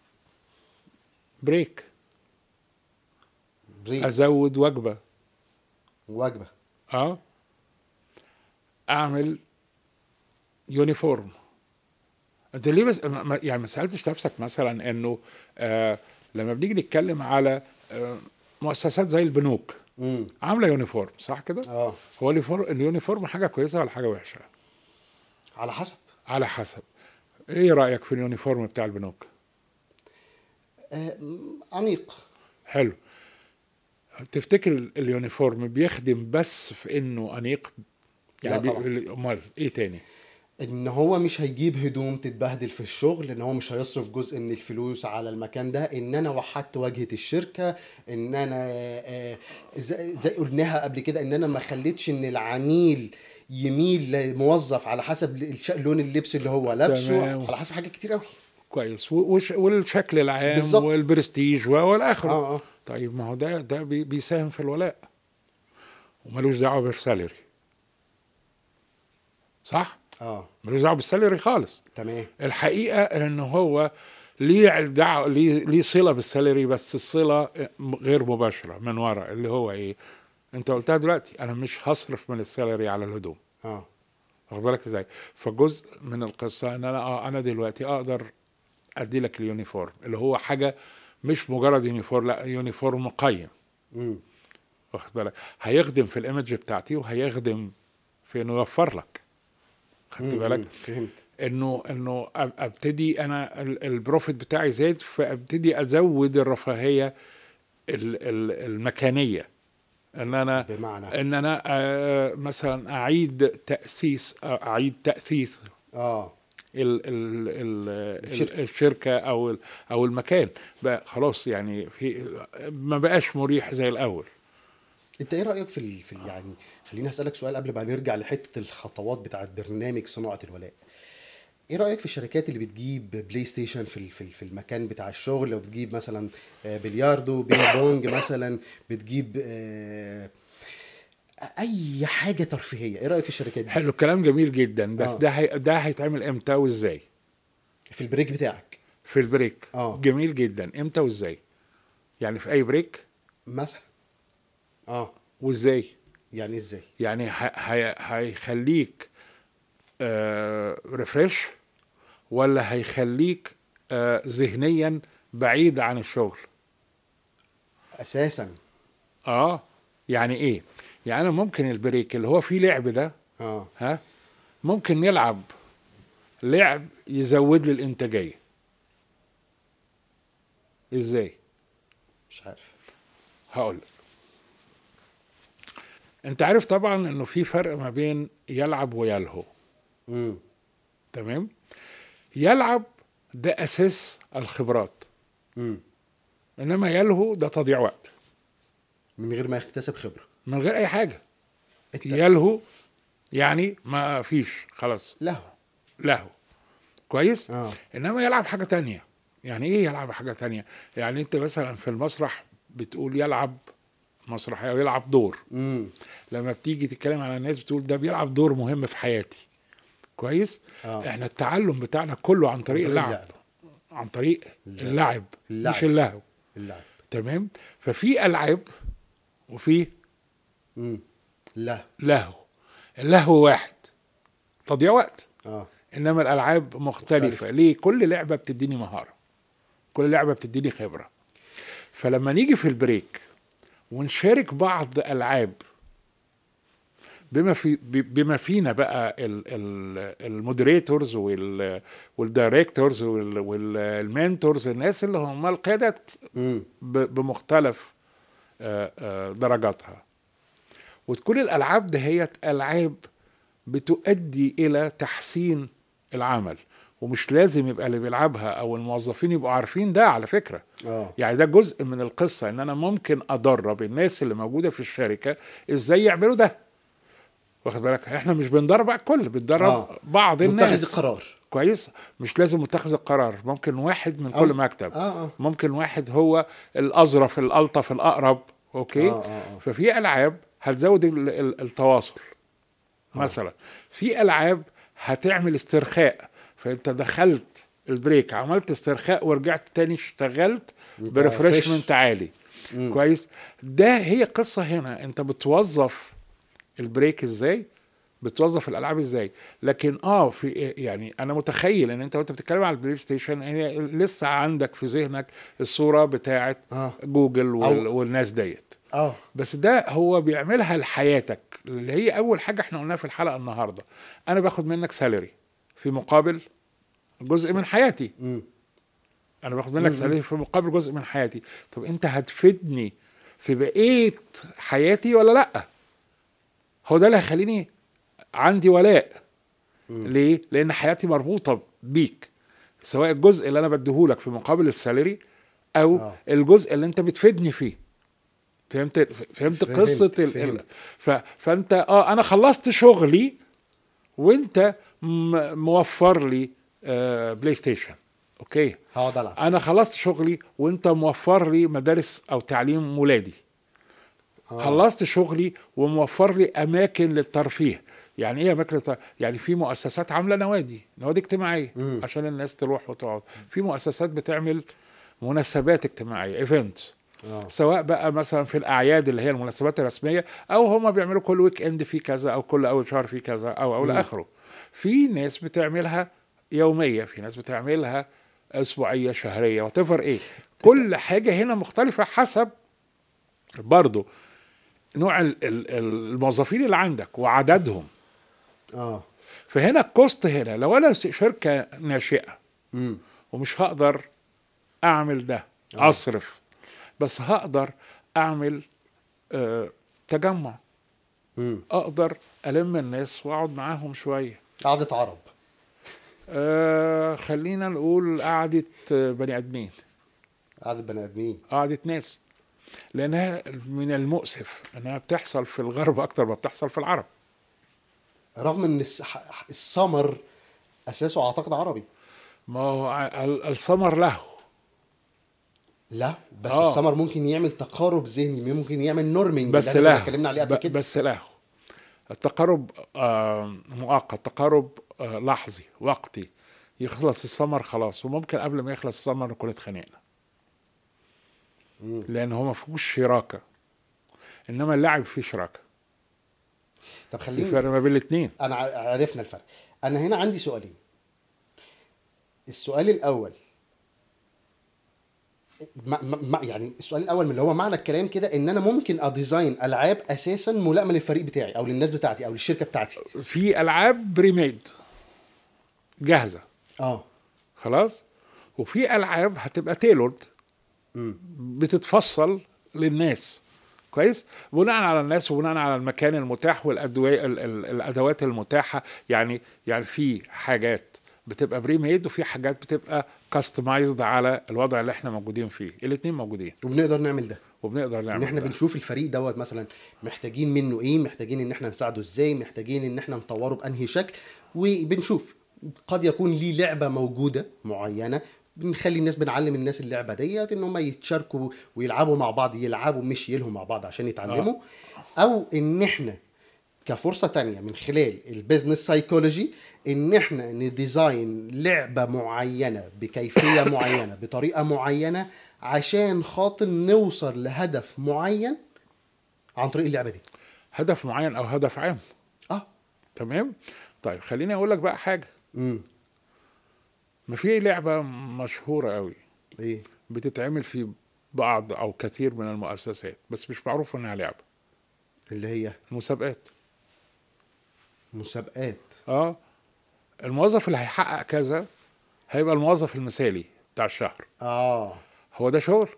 بريك. ازود وجبة. اعمل يونيفورم. انت ليه بس يعني ما سالتش نفسك مثلا انه لما بنيجي نتكلم على مؤسسات زي البنوك عامله يونيفورم، صح كده؟ هو اليونيفورم حاجه كويسه ولا حاجه وحشه؟ على حسب. على حسب. ايه رايك في اليونيفورم بتاع البنوك؟ عميق. حلو. تفتكر اليونيفورم بيخدم بس في انه انيق؟ يعني لا طبعا. امال ايه تاني؟ ان هو مش هيجيب هدوم تتبهدل في الشغل، ان هو مش هيصرف جزء من الفلوس على المكان ده، ان انا وحدت واجهة الشركة، ان انا زي قلناها قبل كده، ان انا ما خليتش ان العميل يميل لموظف على حسب لون اللبس اللي هو لابسه، تمام. على حسب حاجات كتير قوي. كويس. والشكل العام بالظبط. والبرستيج والاخره. اه طيب ما هو ده بيساهم في الولاء وملوش دعوه بالسالري، صح؟ ملوش دعوه بالسالري خالص. تمام. الحقيقه ان هو ليه دعوه، ليه صله بالسالري، بس الصله غير مباشره من وراء، اللي هو ايه؟ انت قلتها دلوقتي، انا مش هصرف من السالري على الهدوم. واخد بالك ازاي؟ فجزء من القصه ان انا دلوقتي اقدر ادي لك اليونيفورم اللي هو حاجه مش مجرد يونيفورم، لا يونيفورم مقيم. واخد بالك؟ هيخدم في الايمج بتاعتي، وهيخدم في انه يوفر لك. خدت بالك؟ فهمت. انه ابتدي انا البروفيت بتاعي زاد، فابتدي ازود الرفاهيه المكانيه، ان انا بمعنى ان انا مثلا اعيد تاثيث الشركه او المكان بقى خلاص، يعني ما بقاش مريح زي الاول. انت ايه رايك يعني خليني اسالك سؤال قبل ما نرجع لحته الخطوات بتاعه برنامج صناعه الولاء. ايه رايك في الشركات اللي بتجيب بلاي ستيشن في المكان بتاع الشغل، لو بتجيب مثلا بلياردو، بينج بونج مثلا، بتجيب اي حاجه ترفيهيه؟ ايه رايك في الشركات دي؟ حلو، كلام جميل جدا، بس ده هيتعمل امتى وازاي؟ في البريك بتاعك. في البريك. جميل جدا. امتى وازاي؟ يعني في اي بريك مثلا. وازاي؟ يعني ازاي؟ يعني هيخليك ريفريش، ولا هيخليك ذهنيا بعيد عن الشغل اساسا؟ يعني ايه؟ يعني انا ممكن البريك اللي هو فيه لعب ده ممكن نلعب لعب يزود لي الانتاجيه. ازاي؟ مش عارف. هقول. انت عارف طبعا انه في فرق ما بين يلعب ويلهو. تمام. يلعب ده اساس الخبرات، انما يلهو ده تضييع وقت من غير ما يكتسب خبره، من غير اي حاجه. يلهو يعني ما فيش، خلاص لهو. كويس. انما يلعب حاجه تانية. يعني ايه يلعب حاجه تانية؟ يعني انت مثلا في المسرح بتقول يلعب مسرح او يلعب دور. لما بتيجي تتكلم على الناس بتقول ده بيلعب دور مهم في حياتي. كويس. احنا التعلم بتاعنا كله عن طريق اللعب. عن طريق اللعب مش اللهو. تمام. ففي العاب وفي لهو. اللهو واحد، تضييع وقت. انما الالعاب مختلفه. ليه؟ كل لعبه بتديني مهاره، كل لعبه بتديني خبره. فلما نيجي في البريك ونشارك بعض العاب بما فينا بقى المودريتورز والدايركتورز والمنتورز، الناس اللي هم القيادات بمختلف درجاتها، وتكون الالعاب دهيت العاب بتؤدي الى تحسين العمل. ومش لازم يبقى اللي بيلعبها او الموظفين يبقوا عارفين ده على فكرة. يعني ده جزء من القصة، ان انا ممكن ادرب الناس اللي موجودة في الشركة ازاي يعملوا ده. واخد بالك؟ احنا مش بندرب الكل، بندرب بعض الناس. متخذ القرار. كويس. مش لازم متخذ القرار، ممكن واحد من كل مكتب. ممكن واحد هو الاظرف الالطف الاقرب. اوكي. ففي العاب هتزود التواصل مثلا. في العاب هتعمل استرخاء، فانت دخلت البريك عملت استرخاء ورجعت تاني اشتغلت بريفريشمنت عالي. كويس. ده هي قصة هنا، انت بتوظف البريك ازاي بتوظف الالعاب ازاي. لكن في يعني انا متخيل ان انت وانت بتتكلم على البلاي ستيشن يعني لسه عندك في ذهنك الصوره بتاعه جوجل والناس ديت. بس ده هو بيعملها لحياتك، اللي هي اول حاجه احنا قلناها في الحلقه النهارده. انا باخد منك سالري في مقابل جزء من حياتي. انا باخد منك سالري في مقابل جزء من حياتي. طب انت هتفيدني في بقيه حياتي ولا لا؟ هو ده اللي هيخليني عندي ولاء. ليه؟ لان حياتي مربوطه بيك، سواء الجزء اللي انا بديهولك في مقابل السالري او الجزء اللي انت بتفيدني فيه. فهمت قصه فانت انا خلصت شغلي وانت موفر لي بلاي ستيشن. اوكي، هقعد العب. انا خلصت شغلي وانت موفر لي مدارس او تعليم ولادي. خلصت شغلي وموفر لي اماكن للترفيه. يعني ايه اماكن يعني في مؤسسات عامله نوادي اجتماعيه عشان الناس تروح وتقعد. في مؤسسات بتعمل مناسبات اجتماعيه ايفنتس، سواء بقى مثلا في الاعياد اللي هي المناسبات الرسميه، او هم بيعملوا كل ويك اند في كذا، او كل اول شهر في كذا، او لاخره. في ناس بتعملها يوميه، في ناس بتعملها اسبوعيه، شهريه، وتفر ايه. كل حاجه هنا مختلفه حسب برضو نوع الموظفين اللي عندك وعددهم. فهنا الكوست هنا لو انا شركه ناشئه ومش هقدر اعمل ده اصرف، بس هقدر اعمل تجمع. اقدر الم الناس واقعد معاهم شويه، قعده عرب. خلينا نقول قعده بني ادمين، قعده ناس. لانها من المؤسف انها بتحصل في الغرب اكتر ما بتحصل في العرب، رغم ان السمر اساسه اعتقد عربي. ما هو السمر له لا بس السمر ممكن يعمل تقارب ذهني، ممكن يعمل نورمينج بس اللي له اتكلمنا عليه قبل كده. بس له التقارب مؤقت، تقارب لحظي وقتي. يخلص السمر خلاص، وممكن قبل ما يخلص السمر نكون اتخانقنا، لان هو ما فيهوش شراكه، انما اللعب فيه شراكه. طب خليني الفرق ما بين الاثنين. انا عرفنا الفرق. انا هنا عندي سؤالين. السؤال الاول يعني السؤال الاول من اللي هو معنى الكلام كده ان انا ممكن اديزاين العاب اساسا ملائمه للفريق بتاعي او للناس بتاعتي او للشركه بتاعتي. في العاب بريميد جاهزه خلاص، وفي العاب هتبقى تيلورد بتتفصل للناس كويس، بناء على الناس وبناء على المكان المتاح والادوات المتاحه. يعني في حاجات بتبقى بريميد وفي حاجات بتبقى كاستمايزد على الوضع اللي احنا موجودين فيه. الاثنين موجودين وبنقدر نعمل ده. ان احنا بنشوف الفريق دوت مثلا محتاجين منه ايه، محتاجين ان احنا نساعده ازاي، محتاجين ان احنا نطوره بانهي شكل، وبنشوف قد يكون ليه لعبه موجوده معينه، بنخلي الناس بنعلم الناس اللعبه ديت ان هم يتشاركوا ويلعبوا مع بعض، يلعبوا مش يلهوا مع بعض عشان يتعلموا. او ان احنا كفرصة تانية من خلال البيزنس سايكولوجي ان احنا نديزاين لعبة معينة بكيفية معينة بطريقة معينة عشان خاطر نوصل لهدف معين عن طريق اللعبة دي. هدف معين او هدف عام. تمام. طيب خليني اقول لك بقى حاجة. ما في لعبة مشهورة قوي ايه بتتعمل في بعض او كثير من المؤسسات بس مش معروف انها لعبة، اللي هي المسابقات. الموظف اللي هيحقق كذا هيبقى الموظف المثالي بتاع الشهر. هو ده شغل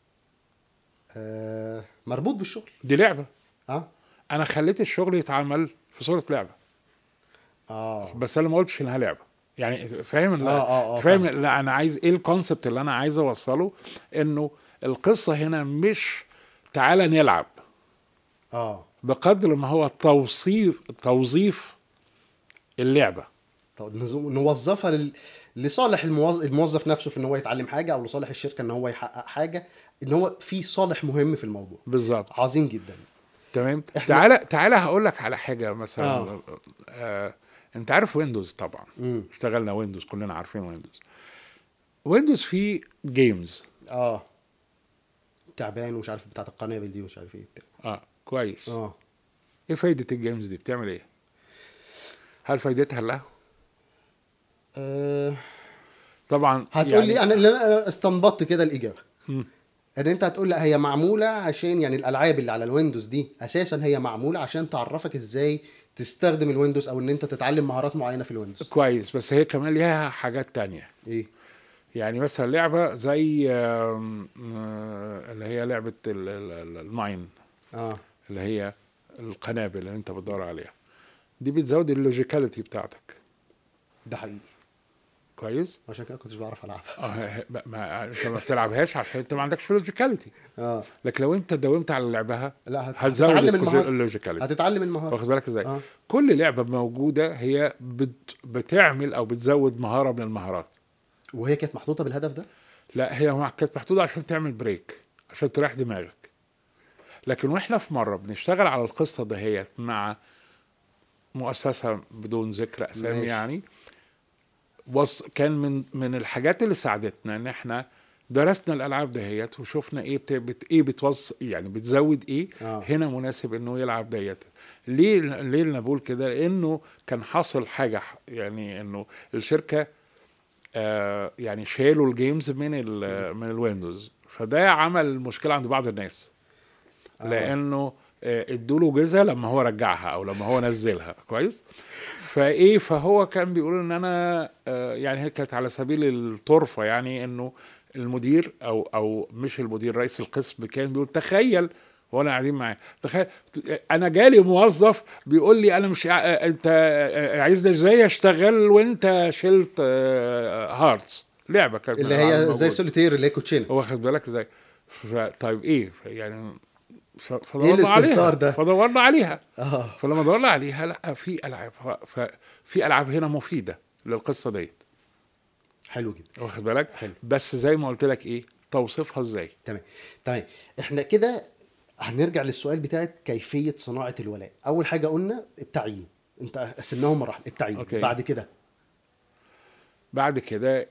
مربوط بالشغل. دي لعبة. انا خليت الشغل يتعمل في صورة لعبة. بس انا ما قلتش انها لعبة. يعني فاهم فاهم. لا انا عايز ايه الكونسبت اللي انا عايز اوصله، انه القصة هنا مش تعالى نلعب بقدر ما هو توظيف اللعبة. نوظفها لصالح الموظف نفسه في ان هو يتعلم حاجة، او لصالح الشركة ان هو يحقق حاجة، ان هو في صالح مهم في الموضوع. بالظبط. عظيم جدا. تمام. تعالى هقول لك على حاجة مثلا. انت عارف ويندوز طبعا. اشتغلنا ويندوز، كلنا عارفين ويندوز فيه جيمز. تعبان ومش عارف بتاعت القنابل دي ومش عارف ايه بتاع. كويس. ايه فايدة الجيمز دي؟ بتعمل ايه؟ هل فايدتها له؟ أه طبعا هتقول لي يعني انا اللي انا استنبطت كده الاجابه مم. ان انت هتقول لا هي معموله عشان يعني الالعاب اللي على الويندوز دي اساسا هي معموله عشان تعرفك ازاي تستخدم الويندوز او ان انت تتعلم مهارات معينه في الويندوز. كويس، بس هي كمان ليها حاجات تانية. ايه؟ يعني مثلا لعبة زي اللي هي لعبة الماين، اه اللي هي القنابل اللي انت بتدور عليها، دي بتزود اللوجيكاليتي بتاعتك. ده حقيقي، كويس. عشان كده كنتش بعرف العبها. انت ما بتلعبهاش عشان انت ما عندكش لوجيكاليتي. اه لكن لو انت داومت على لعبها لا هتزود هتتعلم المهاره، اللوجيكاليتي. هتتعلم المهاره. واخد بالك ازاي؟ اه كل لعبة موجودة هي بتعمل او بتزود مهارة من المهارات. وهي كانت محطوطه بالهدف ده. لا، هي كانت محدودة عشان تعمل بريك، عشان تريح دماغك. لكن واحنا في مرة بنشتغل على القصة دهيت مع مؤسسة بدون ذكر اسامي ماشي. يعني، كان من الحاجات اللي ساعدتنا ان احنا درسنا الالعاب دهيت وشفنا ايه ايه يعني بتزود ايه. اه هنا مناسب انه يلعب ديت. ليه انا بقول كده؟ لانه كان حاصل حاجه، يعني انه الشركه يعني شالوا الجيمز من الويندوز، فده عمل مشكله عند بعض الناس. اه لانه ادوله جزء لما هو رجعها او لما هو نزلها. كويس. فهو كان بيقول ان انا يعني هي كانت على سبيل الطرفه، يعني انه المدير او مش المدير، رئيس القسم كان بيقول تخيل وانا قاعدين معاه، تخيل انا جالي موظف بيقول لي انا مش انت عايزني ازاي اشتغل وانت شلت هارتس لعبه كانت من اللي الالعاب هي زي الموجوده. سوليتير اللي هي كوتشينه. واخد بالك ازاي؟ طيب ايه يعني؟ ايه فدورنا الاستهتار عليها ده؟ فدورنا عليها اه فلما دورنا عليها لا في العاب، في العاب هنا مفيده للقصه ديت. حلو جدا. واخد بالك؟ حلو. بس زي ما قلت لك ايه، توصيفها ازاي. تمام تمام. احنا كده هنرجع للسؤال بتاع كيفيه صناعه الولاء. اول حاجه قلنا التعيين، انت قسمناهم مراحل. التعيين اوكي. بعد كده بعد كده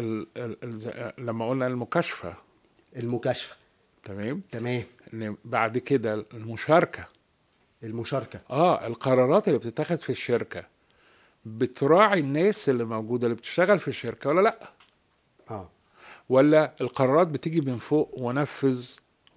لما قلنا المكاشفه. المكاشفه. تمام. تمام. بعد كده المشاركه. المشاركه. القرارات اللي بتتاخد في الشركه بتراعي الناس اللي موجوده اللي بتشتغل في الشركه ولا لا، اه ولا القرارات بتيجي من فوق ونفذ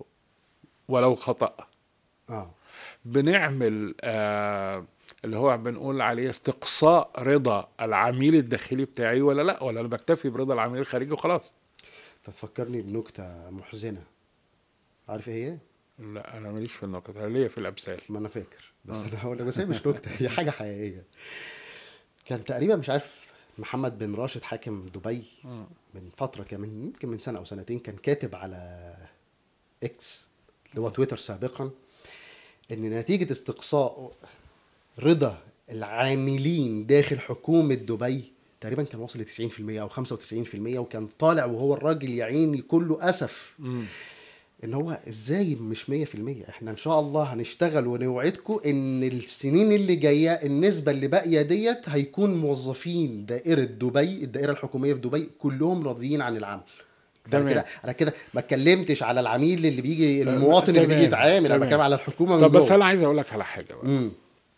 ولو خطأ. اه بنعمل اللي هو بنقول عليه استقصاء رضا العميل الداخلي بتاعي ولا لا، ولا انا بكتفي برضا العميل الخارجي وخلاص. تفكرني بنكته محزنه. عارف ايه هي؟ لا انا ماليش في النكت، انا ليا في الامثال. ما انا فاكر بس انا هقول لك، بس هي مش نكته، هي حاجه حقيقيه. كان تقريبا مش عارف محمد بن راشد حاكم دبي من فتره، كمان يمكن من سنه او سنتين، كان كاتب على اكس اللي هو تويتر سابقا ان نتيجه استقصاء رضا العاملين داخل حكومه دبي تقريبا كان وصل ل 90% او 95%، وكان طالع وهو الراجل يا عيني كله اسف ان هو ازاي مش 100%. احنا ان شاء الله هنشتغل ونوعدكم ان السنين اللي جايه النسبه اللي باقيه ديت هيكون موظفين دائره دبي، الدائره الحكوميه في دبي كلهم راضيين عن العمل. تمام. انا كده ما اتكلمتش على العميل اللي بيجي، المواطن اللي بيجي يتعامل، انا بتكلم على الحكومه من طب جوه. بس انا عايز اقول لك على حاجه بقى.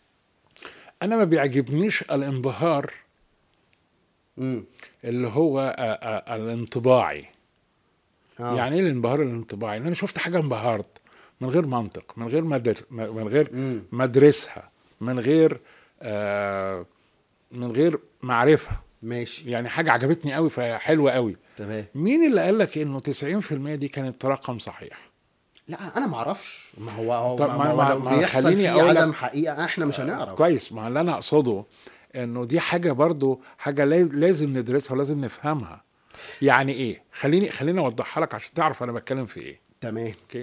انا ما بيعجبنيش الانبهار اللي هو الانطباعي. يعني ايه الانبهار الانطباعي؟ ان انا شفت حاجه انبهرت من غير منطق، من غير مدرسها، من غير معرفه. ماشي. يعني حاجه عجبتني قوي فحلوه قوي. تمام. مين اللي قال لك انه 90% دي كانت رقم صحيح؟ لا انا ما اعرفش، ما هو طب ما هو لو بيحصل خليني فيه أقول لك عدم حقيقه احنا مش هنعرف. كويس. ما اللي انا اقصده انه دي حاجه برضو حاجه لازم ندرسها ولازم نفهمها. يعني ايه؟ خليني اوضحها لك عشان تعرف انا بتكلم في ايه. تمام. اوكي.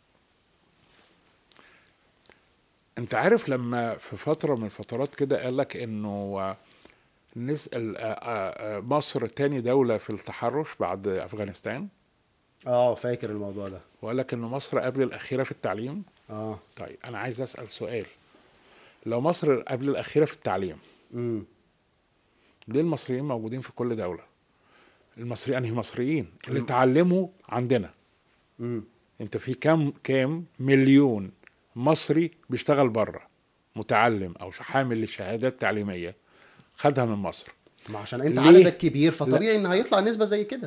انت عارف لما في فتره من الفترات كده قال لك انه نسأل مصر تاني دولة في التحرش بعد أفغانستان. فاكر الموضوع ده. وقال لك إنه مصر قبل الأخيرة في التعليم. طيب أنا عايز أسأل سؤال. لو مصر قبل الأخيرة في التعليم، ليه المصريين موجودين في كل دولة؟ المصريين أنهي مصريين اللي تعلموا عندنا؟ أنت في كام مليون مصري بيشتغل بره متعلم أو حامل لشهادات تعليمية خدها من مصر. ما عشان انت ليه؟ عددك كبير فطبيعي ان هيطلع نسبه زي كده.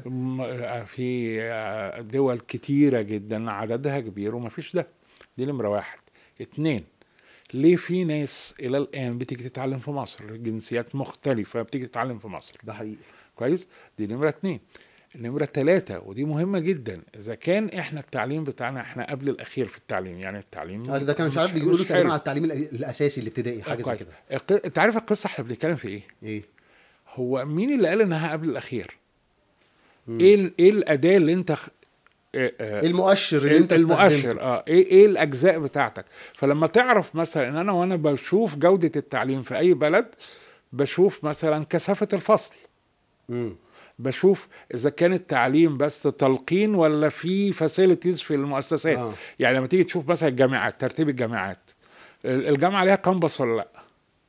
في دول كتيرة جدا عددها كبير ومفيش ده. دي نمرة واحد. 2، ليه في ناس إلى الآن بتيجي تتعلم في مصر، جنسيات مختلفة بتيجي تتعلم في مصر؟ ده حقيقي. كويس. دي نمرة 2. نمرة 3 ودي مهمة جدا، إذا كان إحنا التعليم بتاعنا إحنا قبل الأخير في التعليم، يعني التعليم ده كان مش عارف بيقولوا تقريبا على التعليم الاساسي الابتدائي حاجه زي كده. أنت عارف القصة إحنا بنتكلم في إيه؟ ايه هو مين اللي قال إنها قبل الأخير؟ إيه الأداة اللي أنت المؤشر اللي انت المؤشر ايه الاجزاء بتاعتك؟ فلما تعرف مثلا ان انا وانا بشوف جودة التعليم في اي بلد، بشوف مثلا كثافة الفصل، بشوف اذا كان التعليم بس تلقين ولا في فاسيلتيز في المؤسسات. يعني لما تيجي تشوف مثلا الجامعات، ترتيب الجامعات، الجامعة عليها كامبس ولا لا؟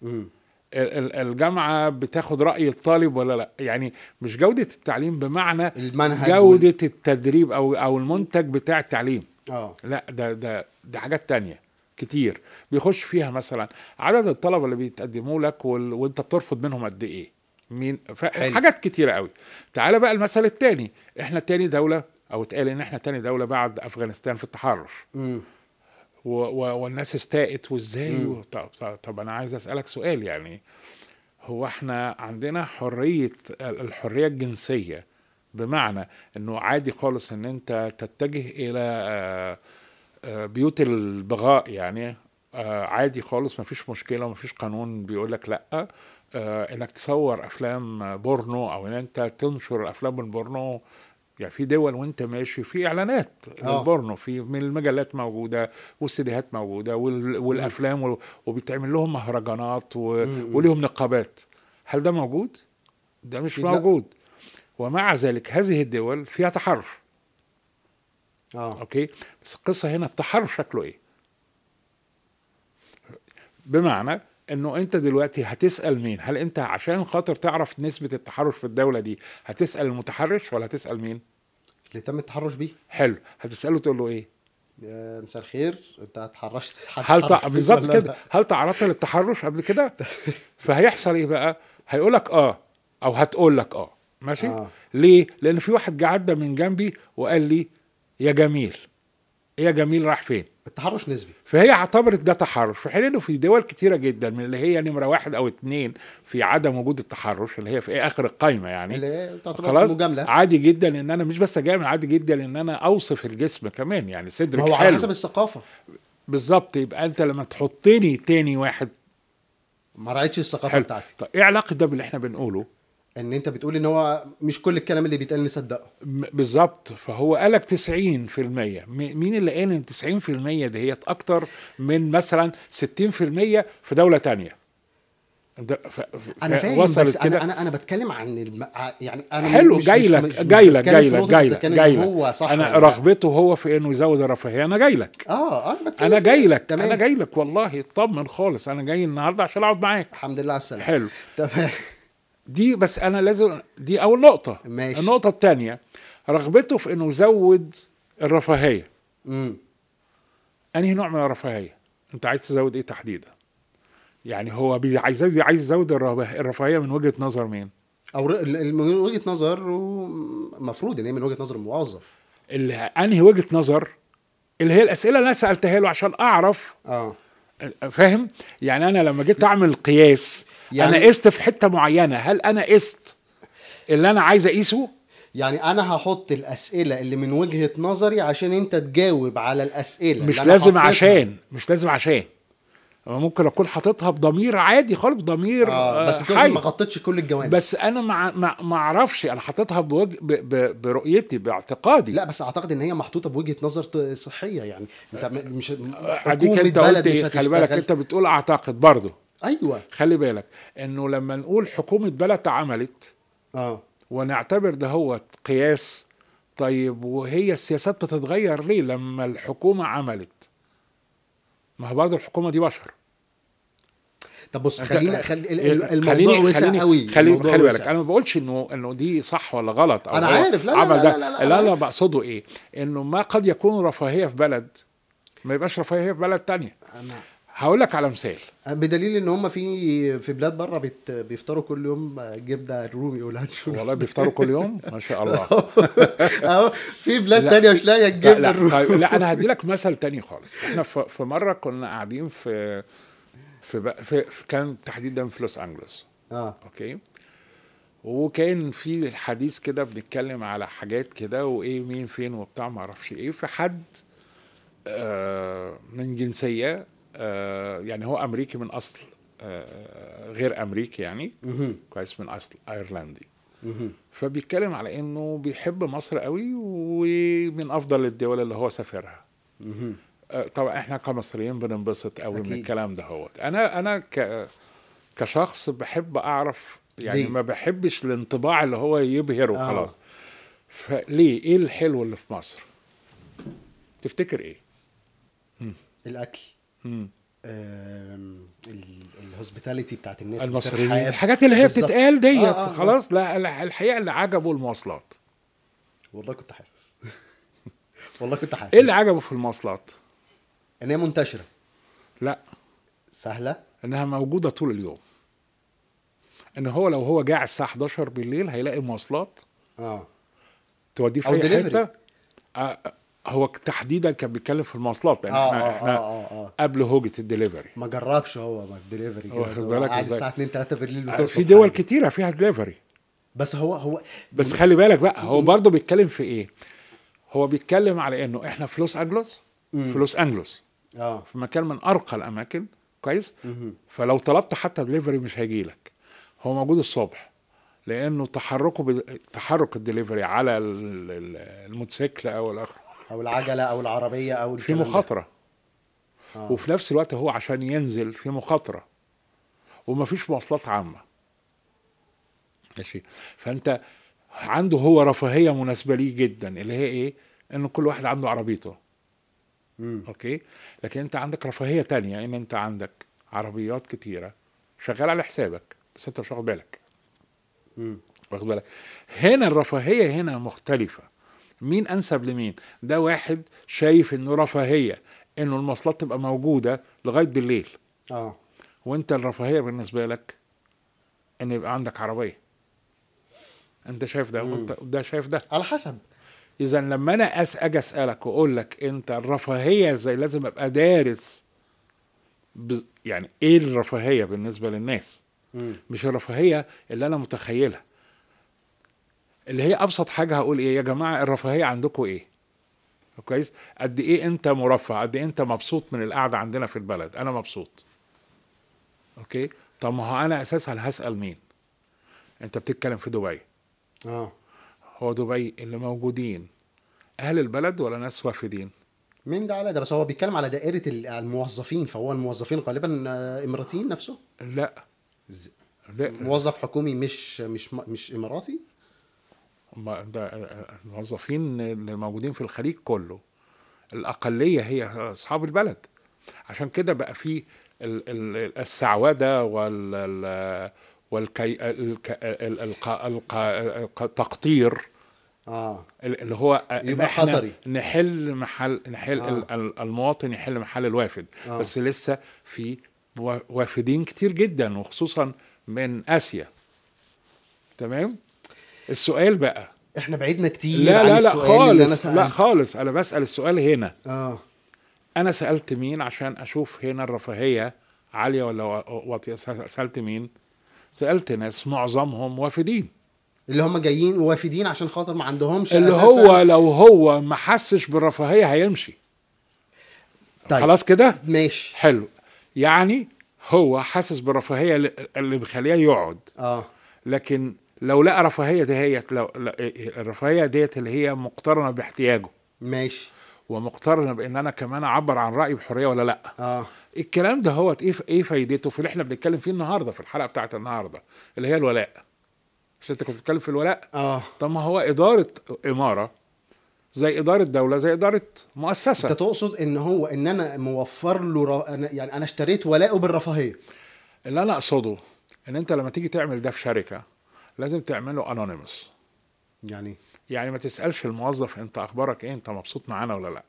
الجامعة بتاخد رأي الطالب ولا لا؟ يعني مش جودة التعليم بمعنى المنهج جودة التدريب او المنتج بتاع التعليم. لا، ده حاجات تانية كتير بيخش فيها، مثلا عدد الطلبة اللي بيتقدموا لك وانت بترفض منهم قد ايه، مين، حاجات كتيرة قوي. تعال بقى المثل التاني، احنا تاني دولة، او اتقال ان احنا تاني دولة بعد افغانستان في التحرش. والناس استاءت وازاي. طب انا عايز اسالك سؤال، يعني هو احنا عندنا الحريه الجنسيه، بمعنى انه عادي خالص ان انت تتجه الى بيوت البغاء، يعني عادي خالص، مفيش مشكله ومفيش قانون بيقولك لا انك تصور افلام بورنو او ان انت تنشر افلام البورنو. يعني في دول وانت ماشي في اعلانات للبورنو، في من المجلات موجوده والسيديهات موجوده والافلام وبيتعمل لهم مهرجانات ولهم نقابات. هل ده موجود؟ ده مش موجود. ومع ذلك هذه الدول فيها تحرش. اوكي، بس القصه هنا التحرش شكله ايه؟ بمعنى انه انت دلوقتي هتسال مين؟ هل انت عشان خاطر تعرف نسبه التحرش في الدوله دي هتسال المتحرش ولا هتسال مين اللي تم التحرش بيه؟ حلو، هتساله تقول له ايه؟ مساء الخير، انت اتحرشت؟ بالظبط كده. هل تعرضت للتحرش قبل كده؟ فهيحصل ايه بقى؟ هيقولك او هتقول لك ماشي. ليه؟ لان في واحد عدى من جنبي وقال لي يا جميل. يا جميل راح فين؟ التحرش نسبي. فهي اعتبرت ده تحرش، في حين انه في دول كتيره جدا من اللي هي نمره 1 أو 2 في عدم وجود التحرش، اللي هي في اخر القايمه، يعني اللي خلاص مجاملة. عادي جدا ان انا مش بس اجامل، عادي جدا ان انا اوصف الجسم كمان، يعني صدرك حلو. هو على حسب الثقافه بالظبط. يبقى انت لما تحطني تاني واحد ما راعيتش الثقافه بتاعتي. طيب ايه علاقه ده باللي احنا بنقوله؟ ان انت بتقول ان هو مش كل الكلام اللي بيتقال نصدقه. بالظبط. فهو قالك 90%. مين اللي قال ان 90% دهيت اكتر من مثلا 60% في دولة تانية؟ انا فاهم، بس انا بتكلم عن يعني انا حلو. جاي لك انا رغبته هو في انه يزود الرفاهيه. انا جاي لك انا جاي لك والله اطمن خالص. انا جاي النهارده عشان اقعد معاك. الحمد لله على السلامه. حلو. تمام. دي بس انا لازم، دي اول نقطه. ماشي. النقطه الثانيه، رغبته في انه يزود الرفاهيه. انهي نوع من الرفاهيه انت عايز تزود؟ ايه تحديدا؟ يعني هو عايز يزود الرفاهيه من وجهه نظر مين؟ او من وجهه نظر المفروض ان هي من وجهه نظر الموظف. انهي وجهه نظر؟ اللي هي الاسئله اللي انا سالتها له عشان اعرف. فاهم؟ يعني انا لما جيت اعمل قياس، يعني انا قست في حته معينه، هل انا قست اللي انا عايز اقيسه؟ يعني انا هحط الاسئله اللي من وجهه نظري عشان انت تجاوب على الاسئله. مش لازم عشان ممكن اكون حاططها بضمير عادي خالص، ضمير بس حي. ما غطيتش كل الجوانب. بس انا ما اعرفش، انا حاططها برؤيتي، باعتقادي. لا بس اعتقد ان هي محطوطه بوجهه نظر صحيه. يعني انت مش حكومه بلد مش خلي بالك انت بتقول اعتقد برضو. ايوه خلي بالك انه لما نقول حكومه بلد عملت ونعتبر ده هو قياس، طيب وهي السياسات بتتغير ليه لما الحكومه عملت؟ ما هو برضه الحكومه دي بشر. طب بص، الموضوع واسع قوي. خلي بالك انا ما بقولش انه دي صح ولا غلط، انا عارف. لا انا بقصده ايه، انه ما قد يكون رفاهيه في بلد ما يبقاش رفاهيه في بلد تانية. هقول لك على مثال. بدليل ان هم في بلاد بره بيفطروا كل يوم جبنه رومي ولانشون. والله بيفطروا كل يوم ما شاء الله. اهو في بلاد لا. تانية مش لاقيه لا الجبنه لا الرومي. طيب، لا انا هدي لك مثل تاني خالص. احنا في مره كنا قاعدين في كان تحديدا في لوس انجلوس. اه اوكي. وكان في الحديث كده بنتكلم على حاجات كده وايه مين فين وبتاع ما اعرفش ايه، في حد من جنسيه يعني هو امريكي من اصل غير امريكي يعني، كويس، من اصل ايرلندي. فبيتكلم على انه بيحب مصر قوي ومن افضل الدول اللي هو سافرها. طبعا احنا كمصريين بننبسط قوي من أكيد. الكلام ده. هو انا كشخص بحب اعرف يعني ليه؟ ما بحبش الانطباع اللي هو يبهر وخلاص. آه. فليه ايه الحلو اللي في مصر؟ تفتكر ايه؟ الاكل، الهوسبيتاليتي بتاعت الناس اللي المصريين، بترحب. الحاجات اللي هي بالظبط. بتتقال ديت آه. خلاص. لا الحقيقه اللي عجبه المواصلات. والله كنت حاسس والله كنت حاسس ايه اللي عجبه في المواصلات؟ ان هي منتشره، لا، سهله. انها موجوده طول اليوم. ان هو لو هو جاع الساعه 11 بالليل هيلاقي مواصلات اه توديه في أو اي delivery. حته. هو تحديدا كان بيتكلم في المواصلات، لان احنا قبل هوجه الدليفري. ما جربش هو ما الدليفري كده، واخد هو بالك قاعد ازاي؟ الساعه 2 3 بالليل بتطلب في دول حاجة. كتيره فيها دليفري. بس هو بس خلي بالك بقى، هو برضه بيتكلم في ايه؟ هو بيتكلم على انه احنا في لوس انجلوس، في لوس انجلوس اه في مكان من ارقى الاماكن، كويس. فلو طلبت حتى دليفري مش هيجي لك، هو موجود الصبح، لانه تحرك الدليفري على الموتوسيكل او الاخر او العجله او العربيه او في الكلام ده. مخاطره. وفي نفس الوقت هو عشان ينزل في مخاطره، ومفيش مواصلات عامه، ماشي. فانت عنده هو رفاهيه مناسبه ليه جدا، اللي هي ايه؟ ان كل واحد عنده عربيته. اوكي. لكن انت عندك رفاهيه تانية، ان انت عندك عربيات كتيره شغال على حسابك بس انت مش واخد بالك. واخد بالك؟ هنا الرفاهيه هنا مختلفه. مين انسب لمين؟ ده واحد شايف انه رفاهيه انه المواصلات تبقى موجوده لغايه بالليل، اه وانت الرفاهيه بالنسبه لك ان يبقى عندك عربيه. انت شايف ده وده شايف ده. على حسب. اذا لما انا اجي اسالك واقول لك انت الرفاهيه ازاي، لازم ابقى دارس يعني ايه الرفاهيه بالنسبه للناس. مش الرفاهيه اللي انا متخيلها، اللي هي ابسط حاجه. هقول ايه يا جماعه الرفاهيه عندكم ايه؟ كويس. قد ايه انت مرفه، قد ايه انت مبسوط من القعده عندنا في البلد. انا مبسوط. اوكي. طب ما هو انا اساسا هسال مين؟ انت بتتكلم في دبي. اه هو دبي اللي موجودين اهل البلد ولا ناس وافدين؟ مين ده على ده؟ بس هو بيتكلم على دائره الموظفين، فهو الموظفين غالبا اماراتيين نفسه. لا لا، موظف حكومي مش اماراتي. ده الموظفين اللي موجودين في الخليج كله الأقلية هي أصحاب البلد. عشان كده بقى في السعودة والتقطير اللي هو يبقى احنا قطري. نحل آه. المواطن يحل محل الوافد. آه. بس لسه في وافدين كتير جدا، وخصوصا من آسيا. تمام. السؤال بقى، احنا بعدنا كتير لا عن لا لا السؤال اللي انا خالص، لا سألته. خالص. انا بسأل السؤال هنا. اه انا سألت مين عشان اشوف هنا الرفاهية عالية ولا واطية؟ سألت مين؟ سألت ناس معظمهم وافدين، اللي هم جايين وافدين عشان خاطر ما عندهمش اللي أساساً. هو لو هو ما حسش بالرفاهية هيمشي. طيب. خلاص كده ماشي. حلو. يعني هو حاسس بالرفاهية اللي بيخليه يقعد. اه لكن لو لقى رفاهية ديت، لو الرفاهية ديت اللي هي مقترنة باحتياجه ماشي. ومقترنه بان انا كمان اعبر عن رايي بحريه ولا لا. اه الكلام ده هو ايه فايدته في اللي احنا بنتكلم فيه النهارده في الحلقه بتاعت النهارده اللي هي الولاء. مش انت كنت بتتكلم في الولاء؟ اه طب ما هو اداره اماره زي اداره دوله زي اداره انت مؤسسه. تقصد ان انا موفر له يعني انا اشتريت ولاءه بالرفاهيه. اللي انا اقصده ان انت لما تيجي تعمل ده في شركه لازم تعمله انونيموس. يعني يعني ما تسالش الموظف انت اخبارك ايه، انت مبسوط معانا ولا لا.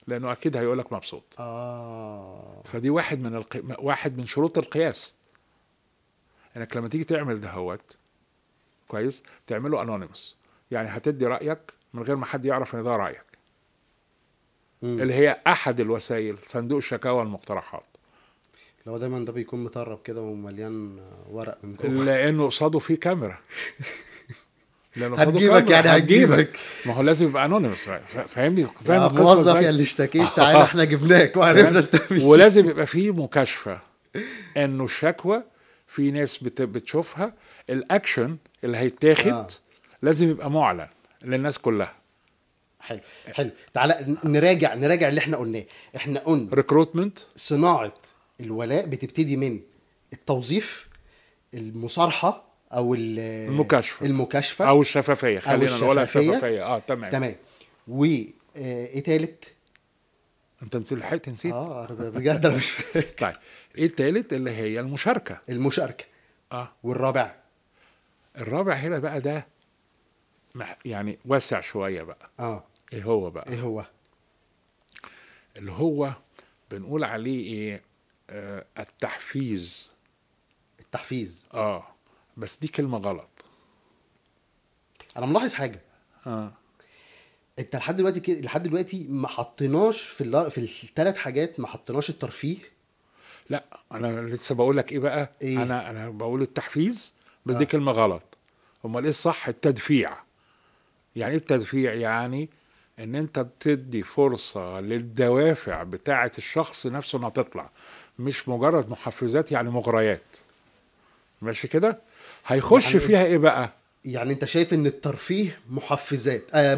لانه اكيد هيقولك مبسوط. فدي واحد من شروط القياس، انك لما تيجي تعمل دهوت كويس تعمله انونيمس، يعني هتدي رايك من غير ما حد يعرف ان ده رايك، اللي هي احد الوسائل صندوق الشكاوى والمقترحات. لو دايما ده بيكون مطرب كده ومليان ورق من جوه. لانه قصاده فيه كاميرا، لانه هتجيبك يعني هتجيبك. ما هو لازم يبقى انونيمس، فاهمني؟ فاهم القصه موظف يا اللي اشتكيت تعالى احنا جبناك وعرفنا انت مين. ولازم يبقى فيه مكاشفه انه الشكوى في ناس بتشوفها، الاكشن اللي هيتاخد لازم يبقى معلن للناس كلها. حلو تعالى نراجع اللي احنا قلناه. احنا قلنا ريكروتمنت، صناعه الولاء بتبتدي من التوظيف، المصارحه او المكاشفه او الشفافيه، خلينا نقولها الشفافيه. تمام. وايه تالت؟ انت نسيت. انا بجد انا مش فاكر. طيب ايه التالت؟ اللي هي المشاركه. والرابع هنا بقى ده يعني واسع شويه بقى. ايه هو بقى؟ اللي هو بنقول عليه ايه؟ التحفيز. بس دي كلمه غلط. انا ملاحظ حاجه. انت لحد دلوقتي ما حطيناش في الثلاث حاجات، ما حطيناش الترفيه. لا انا لسه بقول لك ايه بقى. إيه؟ انا بقول التحفيز بس دي كلمه غلط. امال ايه الصح؟ التدفيع. يعني ايه التدفيع؟ يعني ان انت بتدي فرصه للدوافع بتاعه الشخص نفسه انها تطلع، مش مجرد محفزات يعني مغريات. ماشي كده؟ هيخش يعني فيها ايه بقى؟ يعني انت شايف ان الترفيه محفزات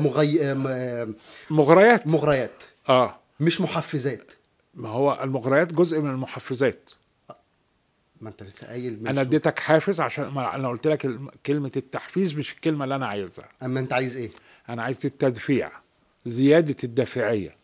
مغريات مش محفزات. ما هو المغريات جزء من المحفزات. ما انت لسه قايل انا اديتك حافز عشان انا قلت لك كلمه التحفيز مش الكلمه اللي انا عايزها. اما انت عايز ايه؟ انا عايز التدفيع، زياده الدافعيه.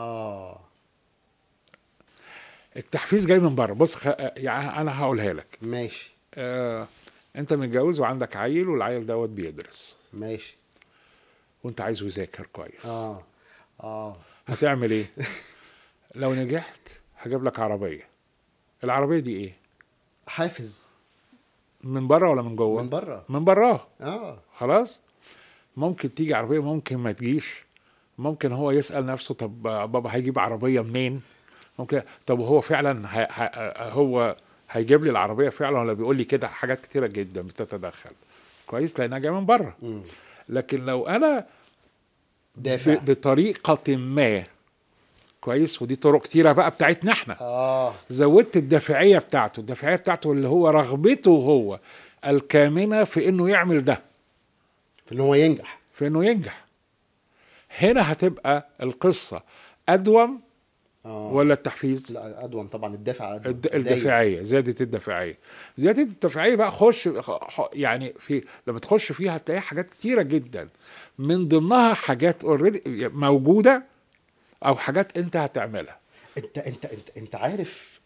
التحفيز جاي من بره. بص يعني انا هقولها لك. ماشي. انت متجوز وعندك عيل، والعيل دوت بيدرس. ماشي. وانت عايزه يذاكر كويس. هتعمل ايه؟ لو نجحت هجيب لك عربيه. العربيه دي ايه؟ حافز. من بره ولا من جوه؟ من بره. خلاص. ممكن تيجي عربيه، ممكن ما تجيش. ممكن هو يسأل نفسه طب بابا هيجيب عربيه منين؟ ممكن طب هو فعلا هو هيجيب لي العربيه فعلا، ولا بيقول لي كده؟ حاجات كتيره جدا بتتدخل كويس لانها جايه من بره. لكن لو انا دافع بطريقه ما كويس، ودي طرق كتيره بقى بتاعتنا احنا، زودت الدافعيه بتاعته اللي هو رغبته هو الكامنه في انه يعمل ده، في انه ينجح. هنا هتبقى القصه ادوم ولا التحفيز؟ لا ادوم طبعا. الدافعيه، زياده الدافعيه بقى. خش يعني لما تخش فيها هتلاقي حاجات كتيره جدا، من ضمنها حاجات اوريدي موجوده او حاجات انت هتعملها. انت عارف،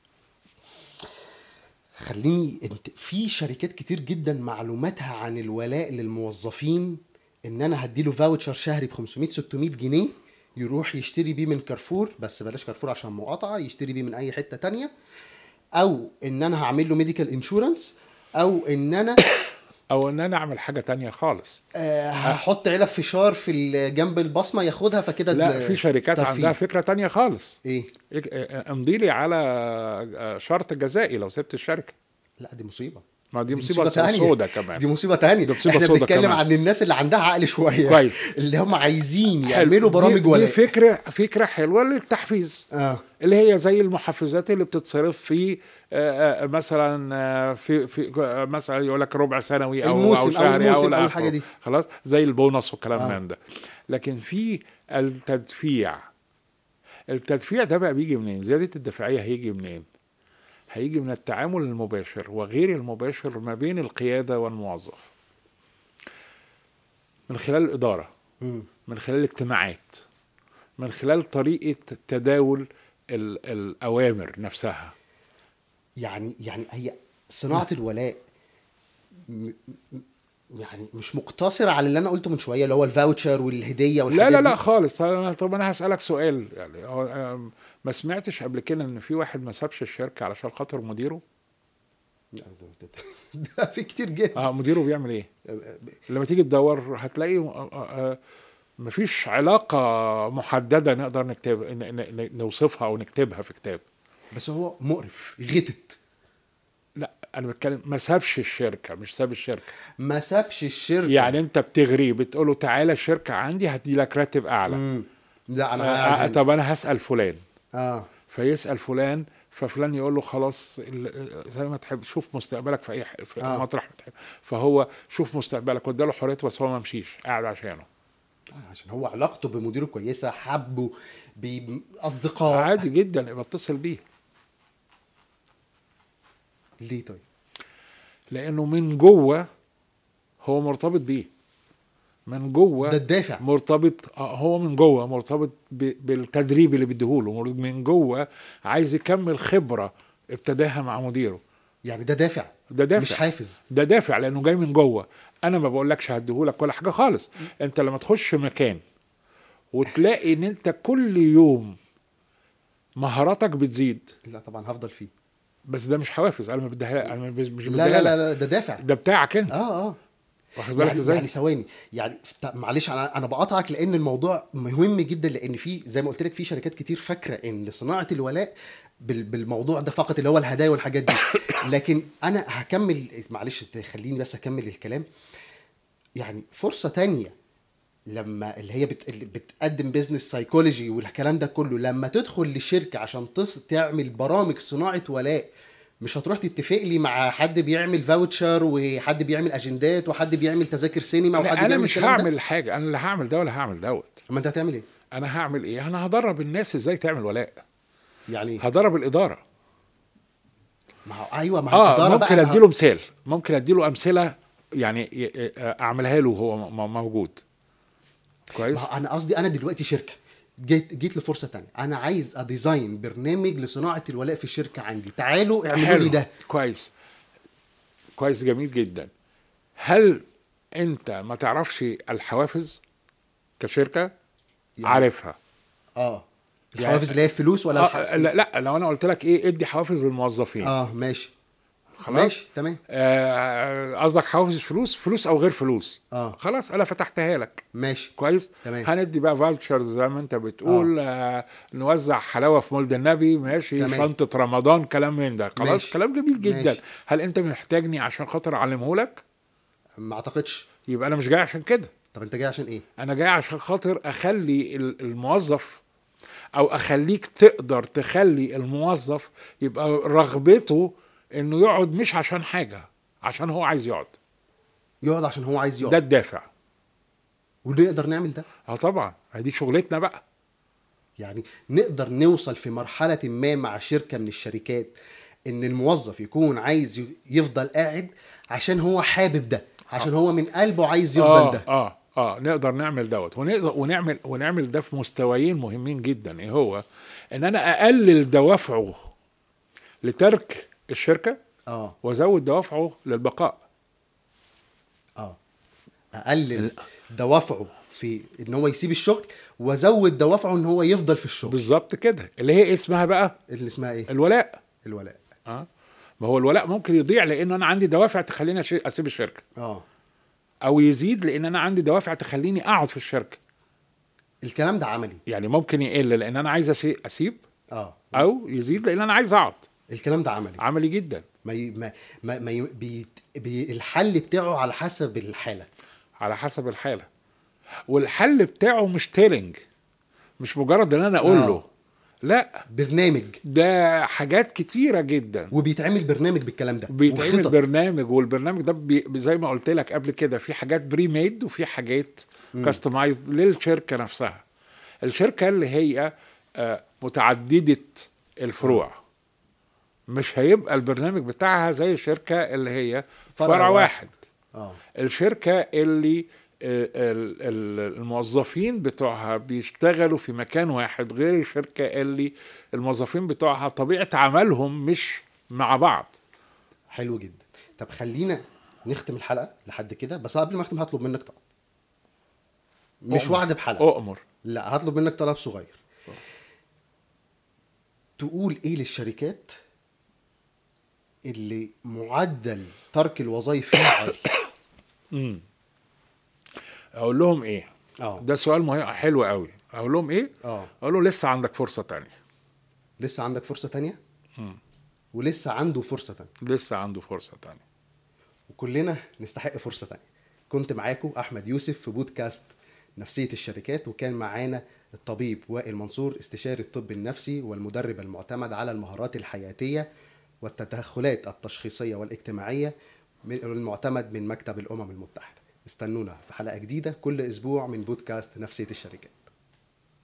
انت في شركات كتير جدا معلوماتها عن الولاء للموظفين ان انا هديله فاوتشر شهري ب 500-600 جنيه يروح يشتري بيه من كارفور، بس بلاش كارفور عشان مقاطعه، يشتري بيه من اي حته تانية، او ان انا هعمل له ميديكال انشورنس، او ان انا اعمل حاجه تانية خالص. هحط علب فشار في جنب البصمه ياخدها فكده. لا في شركات عندها فكره تانية خالص. ايه؟ امضي لي على شرط جزائي لو سبت الشركه. لا دي مصيبه. ما دي مصيبه سودة كمان. دي مصيبه تانية. احنا بنتكلم عن الناس اللي عندها عقل شويه كويس، اللي هم عايزين يعملوا برامج ولا دي فكره حلوه للتحفيز. اللي هي زي المحفزات اللي بتتصرف في مثلا في مثلا يقول لك ربع سنوي او شهري او الحاجه دي، خلاص، زي البونص والكلام من ده. لكن في التدفيع ده بقى بيجي منين؟ زياده الدفاعيه هيجي منين؟ هيجي من التعامل المباشر وغير المباشر ما بين القيادة والموظف، من خلال الإدارة، من خلال الاجتماعات، من خلال طريقة تداول الأوامر نفسها. يعني هي صناعة الولاء يعني مش مقتصر على اللي انا قلته من شويه، اللي هو الفاوتشر والهديه لا والحاجات لا لا دي. خالص. طب انا هسألك سؤال، يعني ما سمعتش قبل كده ان في واحد ما سابش الشركة علشان خاطر مديره؟ لا، ده في كتير جدا. مديره بيعمل ايه؟ لما تيجي تدور هتلاقي مفيش علاقة محددة نقدر نكتب نوصفها او نكتبها في كتاب. بس هو مقرف غتت. لا انا بتكلم ما سابش الشركة، مش ساب الشركة. ما سابش الشركه. يعني انت بتغريه، بتقول له تعالى الشركة عندي هدي لك راتب اعلى. لا انا قاعد هنا. طب انا هسأل فلان. اه فيسأل فلان، ففلان يقول له خلاص زي ما تحب، شوف مستقبلك في اي في مطرح ما تحب. فهو شوف مستقبلك واداله حريته، بس هو ما مشيش، قاعد عشانه. عشان هو علاقته بمديره كويسه، حبه باصدقاء. عادي جدا بتصل بيه. ليه طيب؟ لانه من جوه هو مرتبط بيه، من جوه ده الدافع. مرتبط. هو من جوه مرتبط بالتدريب اللي بيديهوله، من جوه عايز يكمل خبرة ابتداها مع مديره. يعني ده دافع. ده دافع، مش حافز. ده دافع لانه جاي من جوه. انا ما بقولكش هديهولك ولا حاجه خالص. انت لما تخش مكان وتلاقي ان انت كل يوم مهاراتك بتزيد، لا طبعا هفضل فيه. بس ده مش حوافز، انا ما بديها، انا مش لا بديها لا لك. لا لا، ده دافع. ده بتاعك انت. اه واخد بالك يعني ازاي؟ يعني ثواني، يعني معلش انا بقطعك لان الموضوع مهم جدا، لان في زي ما قلت لك في شركات كتير فاكره ان صناعه الولاء بالموضوع ده فقط، اللي هو الهدايا والحاجات دي. لكن انا هكمل، معلش خليني بس اكمل الكلام. يعني فرصه تانية لما اللي هي اللي بتقدم بيزنس سايكولوجي والكلام ده كله، لما تدخل للشركه عشان تعمل برامج صناعه ولاء، مش هتروح تتفق لي مع حد بيعمل فاوتشر وحد بيعمل اجندات وحد بيعمل تذاكر سينما وحد انا بيعمل مش الكلام ده. هعمل حاجه، انا لا هعمل ده ولا هعمل دوت. اما انت هتعمل ايه؟ انا هعمل ايه؟ انا هدرب الناس ازاي تعمل ولاء. يعني هدرب الاداره. ما هو ايوه، ما هو الاداره ممكن بقى اديله مثال، ممكن اديله امثله، يعني اعملها له هو موجود. ما كويس. هو انا قصدي انا دلوقتي شركه جيت لفرصه تانية، انا عايز اديزاين برنامج لصناعه الولاء في الشركه عندي، تعالوا اعملوا لي ده. كويس، كويس، جميل جدا. هل انت ما تعرفش الحوافز كشركه؟ يعني عارفها. الحوافز اللي هي فلوس ولا لا لو انا قلت لك ايه، ادي حوافز للموظفين. ماشي. خلاص ماشي تمام. قصدك حوافز فلوس او غير فلوس. خلاص انا فتحتها لك. ماشي كويس. تمام. هندي بقى فاوتشرز زي ما انت بتقول. نوزع حلاوه في مولد النبي، ماشي. تمام. شنطه رمضان، كلام من ده. خلاص ماشي. كلام جميل جدا. ماشي. هل انت محتاجني عشان خاطر اعلمه لك؟ ما اعتقدش. يبقى انا مش جاي عشان كده. طب انت جاي عشان ايه؟ انا جاي عشان خاطر اخلي الموظف، او اخليك تقدر تخلي الموظف يبقى رغبته انه يقعد، مش عشان حاجه، عشان هو عايز يقعد عشان هو عايز ده يقعد. الدافع. ونقدر نعمل ده. طبعا دي شغلتنا بقى. يعني نقدر نوصل في مرحلة ما مع شركة من الشركات ان الموظف يكون عايز يفضل قاعد عشان هو حابب ده، عشان هو من قلبه عايز يفضل ده. نقدر نعمل دوت، ونعمل ده في مستويين مهمين جدا. ايه هو؟ ان انا اقلل دوافعه لترك الشركة، وازود دوافعه للبقاء. اقلل دوافعه في ان هو يسيب الشغل، وازود دوافعه ان هو يفضل في الشغل. بالظبط كده، اللي هي اسمها بقى، اللي اسمها ايه؟ الولاء. ما هو الولاء ممكن يضيع لان انا عندي دوافع تخليني اسيب الشركة. او يزيد لان انا عندي دوافع تخليني اقعد في الشركة. الكلام ده عملي. يعني ممكن يقل لان انا عايز اسيب. او يزيد لان انا عايز اقعد. الكلام ده عملي جدا. الحل بتاعه على حسب الحالة. على حسب الحالة. والحل بتاعه مش تيلينج، مش مجرد ان انا اقول له لا، برنامج. ده حاجات كتيرة جدا، وبيتعمل برنامج بالكلام ده. بيتعمل برنامج، والبرنامج ده زي ما قلت لك قبل كده، في حاجات بري ميد وفي حاجات كاستمايز للشركة نفسها. الشركة اللي هي متعددة الفروع مش هيبقى البرنامج بتاعها زي الشركة اللي هي فرع واحد. الشركة اللي الموظفين بتوعها بيشتغلوا في مكان واحد غير الشركة اللي الموظفين بتوعها طبيعة عملهم مش مع بعض. حلو جدا. طب خلينا نختم الحلقه لحد كده، بس قبل ما اختم هطلب منك طلب، مش أؤمر. وعد بحلقه، أؤمر. لا هطلب منك طلب صغير. تقول ايه للشركات اللي معدل ترك الوظائف فيها عالي؟ اقول لهم ايه؟ اه ده سؤال مهم حلو قوي. اقول لهم ايه؟ اه اقول له لسه عندك فرصة تانية. لسه عندك فرصه تانية، ولسه عنده فرصه تانية، لسه عنده فرصة تانية. وكلنا نستحق فرصه تانية. كنت معاكم احمد يوسف في بودكاست نفسيه الشركات، وكان معانا الطبيب وائل منصور، استشاري الطب النفسي والمدرب المعتمد على المهارات الحياتيه والتدخلات التشخيصيه والاجتماعيه المعتمد من مكتب الامم المتحده. استنونا في حلقه جديده كل اسبوع من بودكاست نفسيه الشركات.